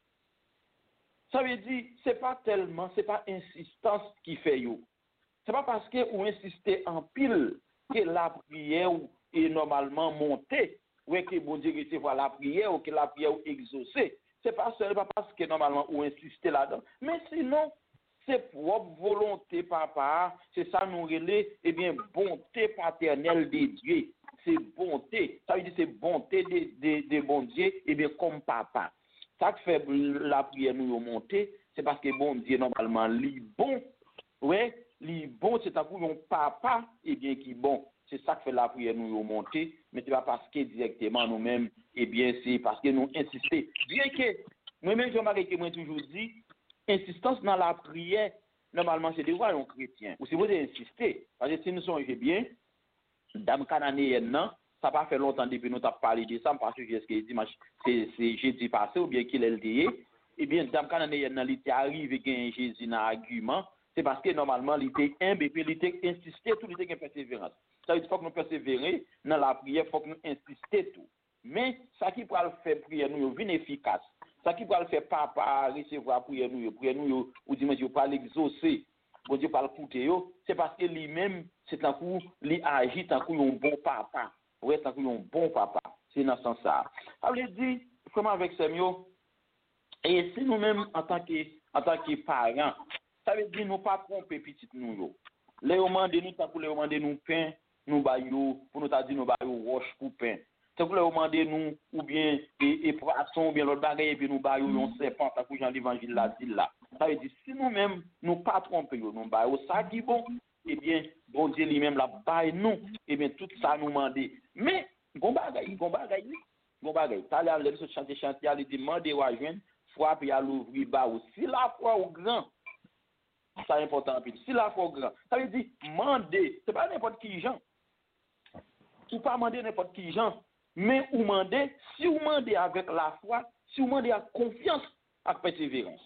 M: Ça veut dire c'est pas insistance qui fait yo. C'est pas parce que ou insister en pile que la prière est normalement montée, ou que bon Dieu recevoir la prière ou que la prière est exaucée. C'est pas seulement parce que normalement ou insister là-dedans, mais sinon c'est propre volonté papa, c'est ça nous relais, eh bien bonté paternelle de Dieu. C'est bonté, ça veut dire c'est bonté de bon Dieu, eh bien comme papa. Ça qui fait la prière nous monter, c'est parce que bon Dieu normalement li bon. Ouais, li bon c'est à coup un papa eh bien qui bon. C'est ça qui fait la prière nous monter, mais c'est pas parce que directement nous-mêmes eh bien c'est parce que nous insister. Bien que moi-même je m'arrête que moi toujours dit insistance dans la prière normalement c'est devoir un chrétien. Ou si vous insister parce que si nous sommes bien dame cananéenne non ça pas fait longtemps depuis nous t'a parlé de ça parce que est-ce que dimanche c'est jeudi passé ou bien qu'il est lié et bien dame cananéenne il était arrivé gain Jésus dans argument c'est parce que normalement il était humble et puis il était insisté tout il était persévérance ça veut dire faut que nous persévérer dans la prière faut que nous insister tout mais ça qui peut le faire prière nous vient efficace ça qui peut le faire papa recevoir prière nous ou dimanche pas l'exaucer bon Dieu pas le coûter c'est parce que lui-même c'est un coup lui agit un coup un bon papa ouais un coup un bon papa c'est dans ce sens ça ça veut dire comment avec Samuel et si nous-mêmes en tant que parents ça veut dire nous pas tromper petit nous les demander nous tant pour les demander nous pain nous baillot pour nous t'a dit nous baillot roche pour pain c'est pour les demander nous ou bien et poisson ou bien l'autre bagaille et puis nous baillot un serpent tant que Jean l'évangile là dit là ça veut dire si nous-mêmes nous pas tromper nous baillot ça qui bon eh bien bon Dieu lui-même la baille nous eh bien tout ça nous demander mais gon bagaille t'as l'air de chanter il dit demander ou à joindre foi puis à l'ouvrir bas si la foi au grand ça est important si la foi au grand ça veut dire demander c'est pas n'importe qui gens tu pas demander n'importe qui gens mais ou demander si vous demandez avec la foi si vous demandez avec confiance avec persévérance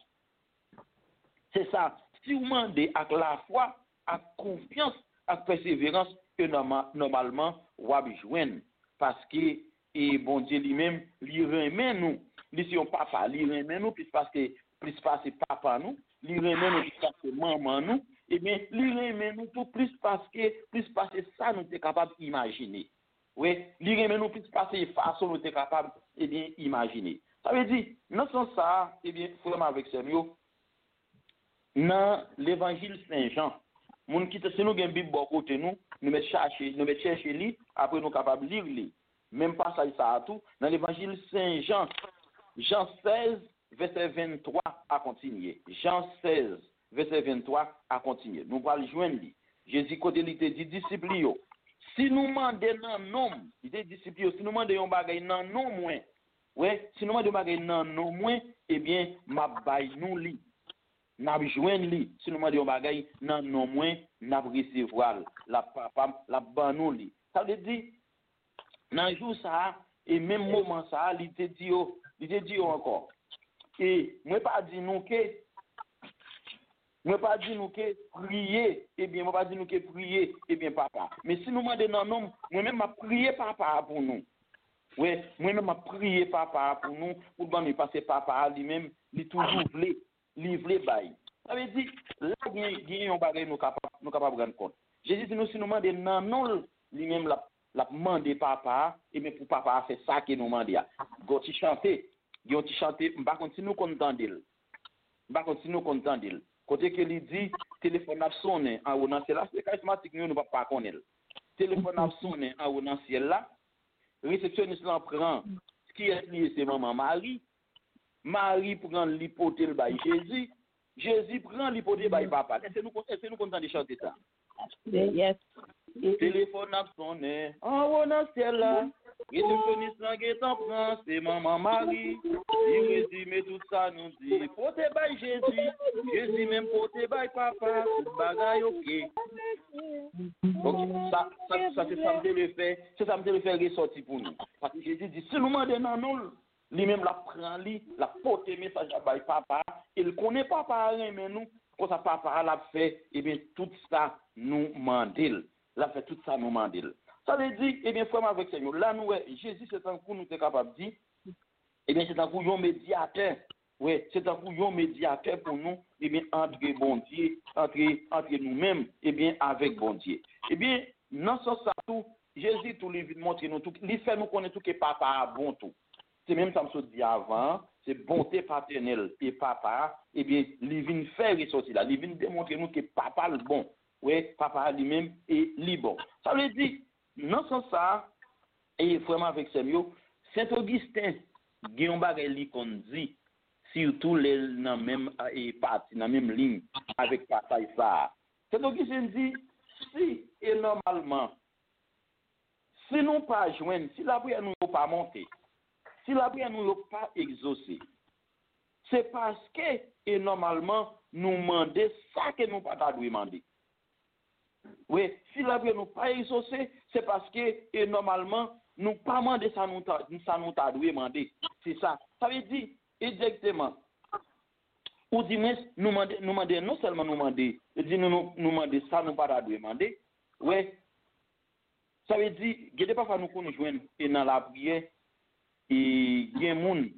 M: c'est ça si vous demandez avec la foi avec confiance avec persévérance que normalement vous avez joindre parce que et bon Dieu lui-même lui remet nous lui si on papa lui remet nous plus parce que papa nous lui remet nous plus parce que maman nous et bien lui remet nous tout plus parce que ça nous est capable d'imaginer oui lui remet nous plus parce que façon nous est capable et bien imaginer ça veut dire dans ce ça et bien vraiment avec Samuel dans l'évangile Saint-Jean moun qui si nous gagne Bible bon côté nous mettre chercher li après nous capable lire li même passage ça à tout dans l'évangile Saint-Jean Jean 16 verset 23 à continuer Jean 16 verset 23 à continuer nous va le joindre li Jésus côté il dit disciples yo si nous mandons dans nom il dit disciples yo si nous mandons un bagay dans non moins ouais si nous mandons bagay dans non moins eh bien m'a bay nous li n'a joindre li si nous mandons bagay dans non moins n'a recevoir la papa la ban nous li ça veut dire dans jour ça et même moment ça il te dit encore et moi pas dit nous que Moi pas dit nous que prier, eh bien, moi pas dit nous que prier, eh bien, papa. Mais si nous demandons non, non, moi-même, m'a prié papa pour nous. Oui, moi-même, m'a prié papa pour nous, pour nous passer papa lui-même, il toujours voulait, bail. Ça veut dire, là, il y a un bagage nous capables de rendre compte. Jésus dit nous, si nous demandons non, non, lui-même, la demandé papa, et bien, pour papa, c'est ça que nous demandons. Quand il chantait, par contre, si nous contendons, côté que il dit, téléphone a sonné en haut dans ciel là, c'est charismatique, nous ne pouvons pas connaître. Téléphone a sonné en haut dans ciel là, réceptionniste là prend, ce qui est lié, c'est maman Marie. Marie prend l'hypothèse by Jésus. Jésus prend l'hypothèse by papa. Est-ce que nous contents de chanter ça?
L: Yes.
M: Téléphone a sonné en haut dans ciel là. Réceptionniste là qui t'en prend, c'est maman Marie. Il résume tout ça, nous dit, poté by Jésus. Jésus même poté by papa. Tout bagaille ok. Donc, ça c'est ça me le fait. C'est ça me le fait ressortir pour nous. Parce que Jésus dit, si nous demandons non, non, lui-même la prend, la poté message à by papa. Il connaît papa, mais nous, quand ça papa l'a fait, eh bien, tout ça nous mandil. L'a fait tout ça nous mandil. Ça veut dire, eh bien, frère avec Seigneur, là, nous, Jésus, c'est un coup, nous sommes capables de dire, eh bien, c'est un coup, un médiateur. Oui, c'est un coup, un médiateur pour nous, eh bien, entre bon Dieu, entre nous-mêmes, eh bien, avec bon Dieu. Eh bien, dans ce sens, tout, Jésus, tout lui montre nous tout, il fait nous connaître tout que papa a bon tout. C'est même ça me dit avant, c'est bonté paternelle et papa, eh bien, il vient faire ressortir là, il vient démontrer nous que papa le bon. Oui, papa lui-même est libre. Ça veut dire, non sans ça, et vraiment avec Samuel, Saint-Augustin, Guillaume Bagay qu'on dit, surtout les dans même parti, dans même ligne avec papa et ça. Saint-Augustin dit, si et normalement, si nous pas joindre, si la prière nous pas monter, si la prière nous pas exaucer, c'est parce que et normalement nous demander ça que nous pas demander. Oui, si la prière nous pas exaucée, c'est parce que et normalement nous pas demander ça nous t'a demander. C'est ça. Ça veut dire exactement. Ou dit nous demander non seulement nous demander, nous demander ça nous pas demander. Oui. Ça veut dire que parfois nous connaissons joindre et dans la prière et il y a des gens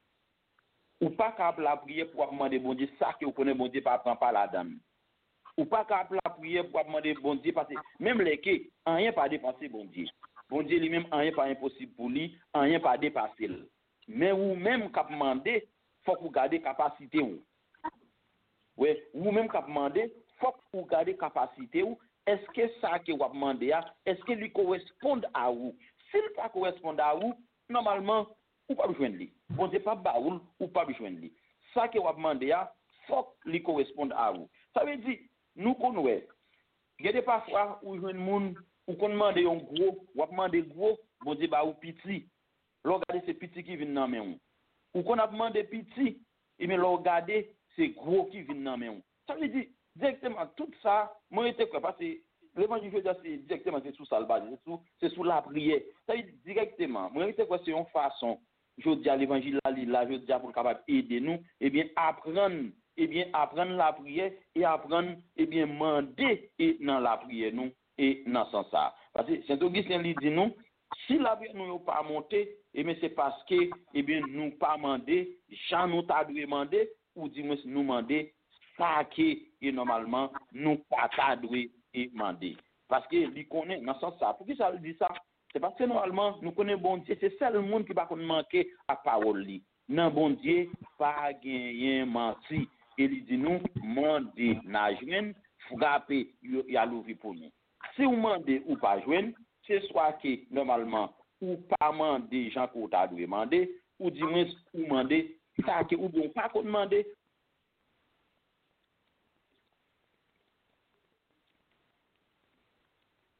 M: ou pas capable la prière pour demander bon Dieu ça que vous connaissez bon Dieu pas prend pas la dame. Ou pas capable la prière pour demander bon Dieu parce que même les que rien pas dépasser bon Dieu. Bon Dieu lui-même rien pas impossible pour lui, rien pas dépasser. Mais ou même cap demander, faut que vous garder capacité ou. Ouais, ou même cap demander, faut que vous garder capacité ou. Est-ce que ça que vous demandez est-ce que lui correspond à vous? S'il pas correspond à vous, normalement ou pas besoin de lui. Bon Dieu pas baoul ou pas besoin de lui. Ça que vous demandez faut que lui correspond à vous. Ça veut dire nous connaissons. Il y a parfois où jeune monde ou qu'on demande un gros, ou demande gros, bon Dieu ba ou petit. Regardez c'est petit qui vient dans main. Ou qu'on a demandé petit, et bien regardez c'est gros qui vient dans main. Ça veut dire directement tout ça, moi j'étais quoi parce que l'évangile c'est directement c'est sous ça le base, c'est sous la prière. Ça veut dire directement, moi j'étais quoi c'est une façon je dis à l'évangile là je dis pour capable aider nous et bien apprendre la prière et apprendre demander et dans la prière nous et dans sens ça parce que Saint Augustin lui dit nous si la prière nous pas monter et bien c'est parce que nous pas demander Jean nous t'a demander ou dit nous demander ça que normalement nous pas t'a demander parce que lui connaît dans sens ça pour qui ça dit ça c'est parce que normalement nous connaissons bon Dieu c'est seul le monde qui va manquer à parole li non bon Dieu pas gagner menti et il dit nous demander n'a joindre frapper il a l'ouvrir pour nous si vous demandez ou pas joindre c'est soit que normalement ou pas demander gens qu'on t'a demandé ou dit ou demander ça que ou bon pas qu'on demander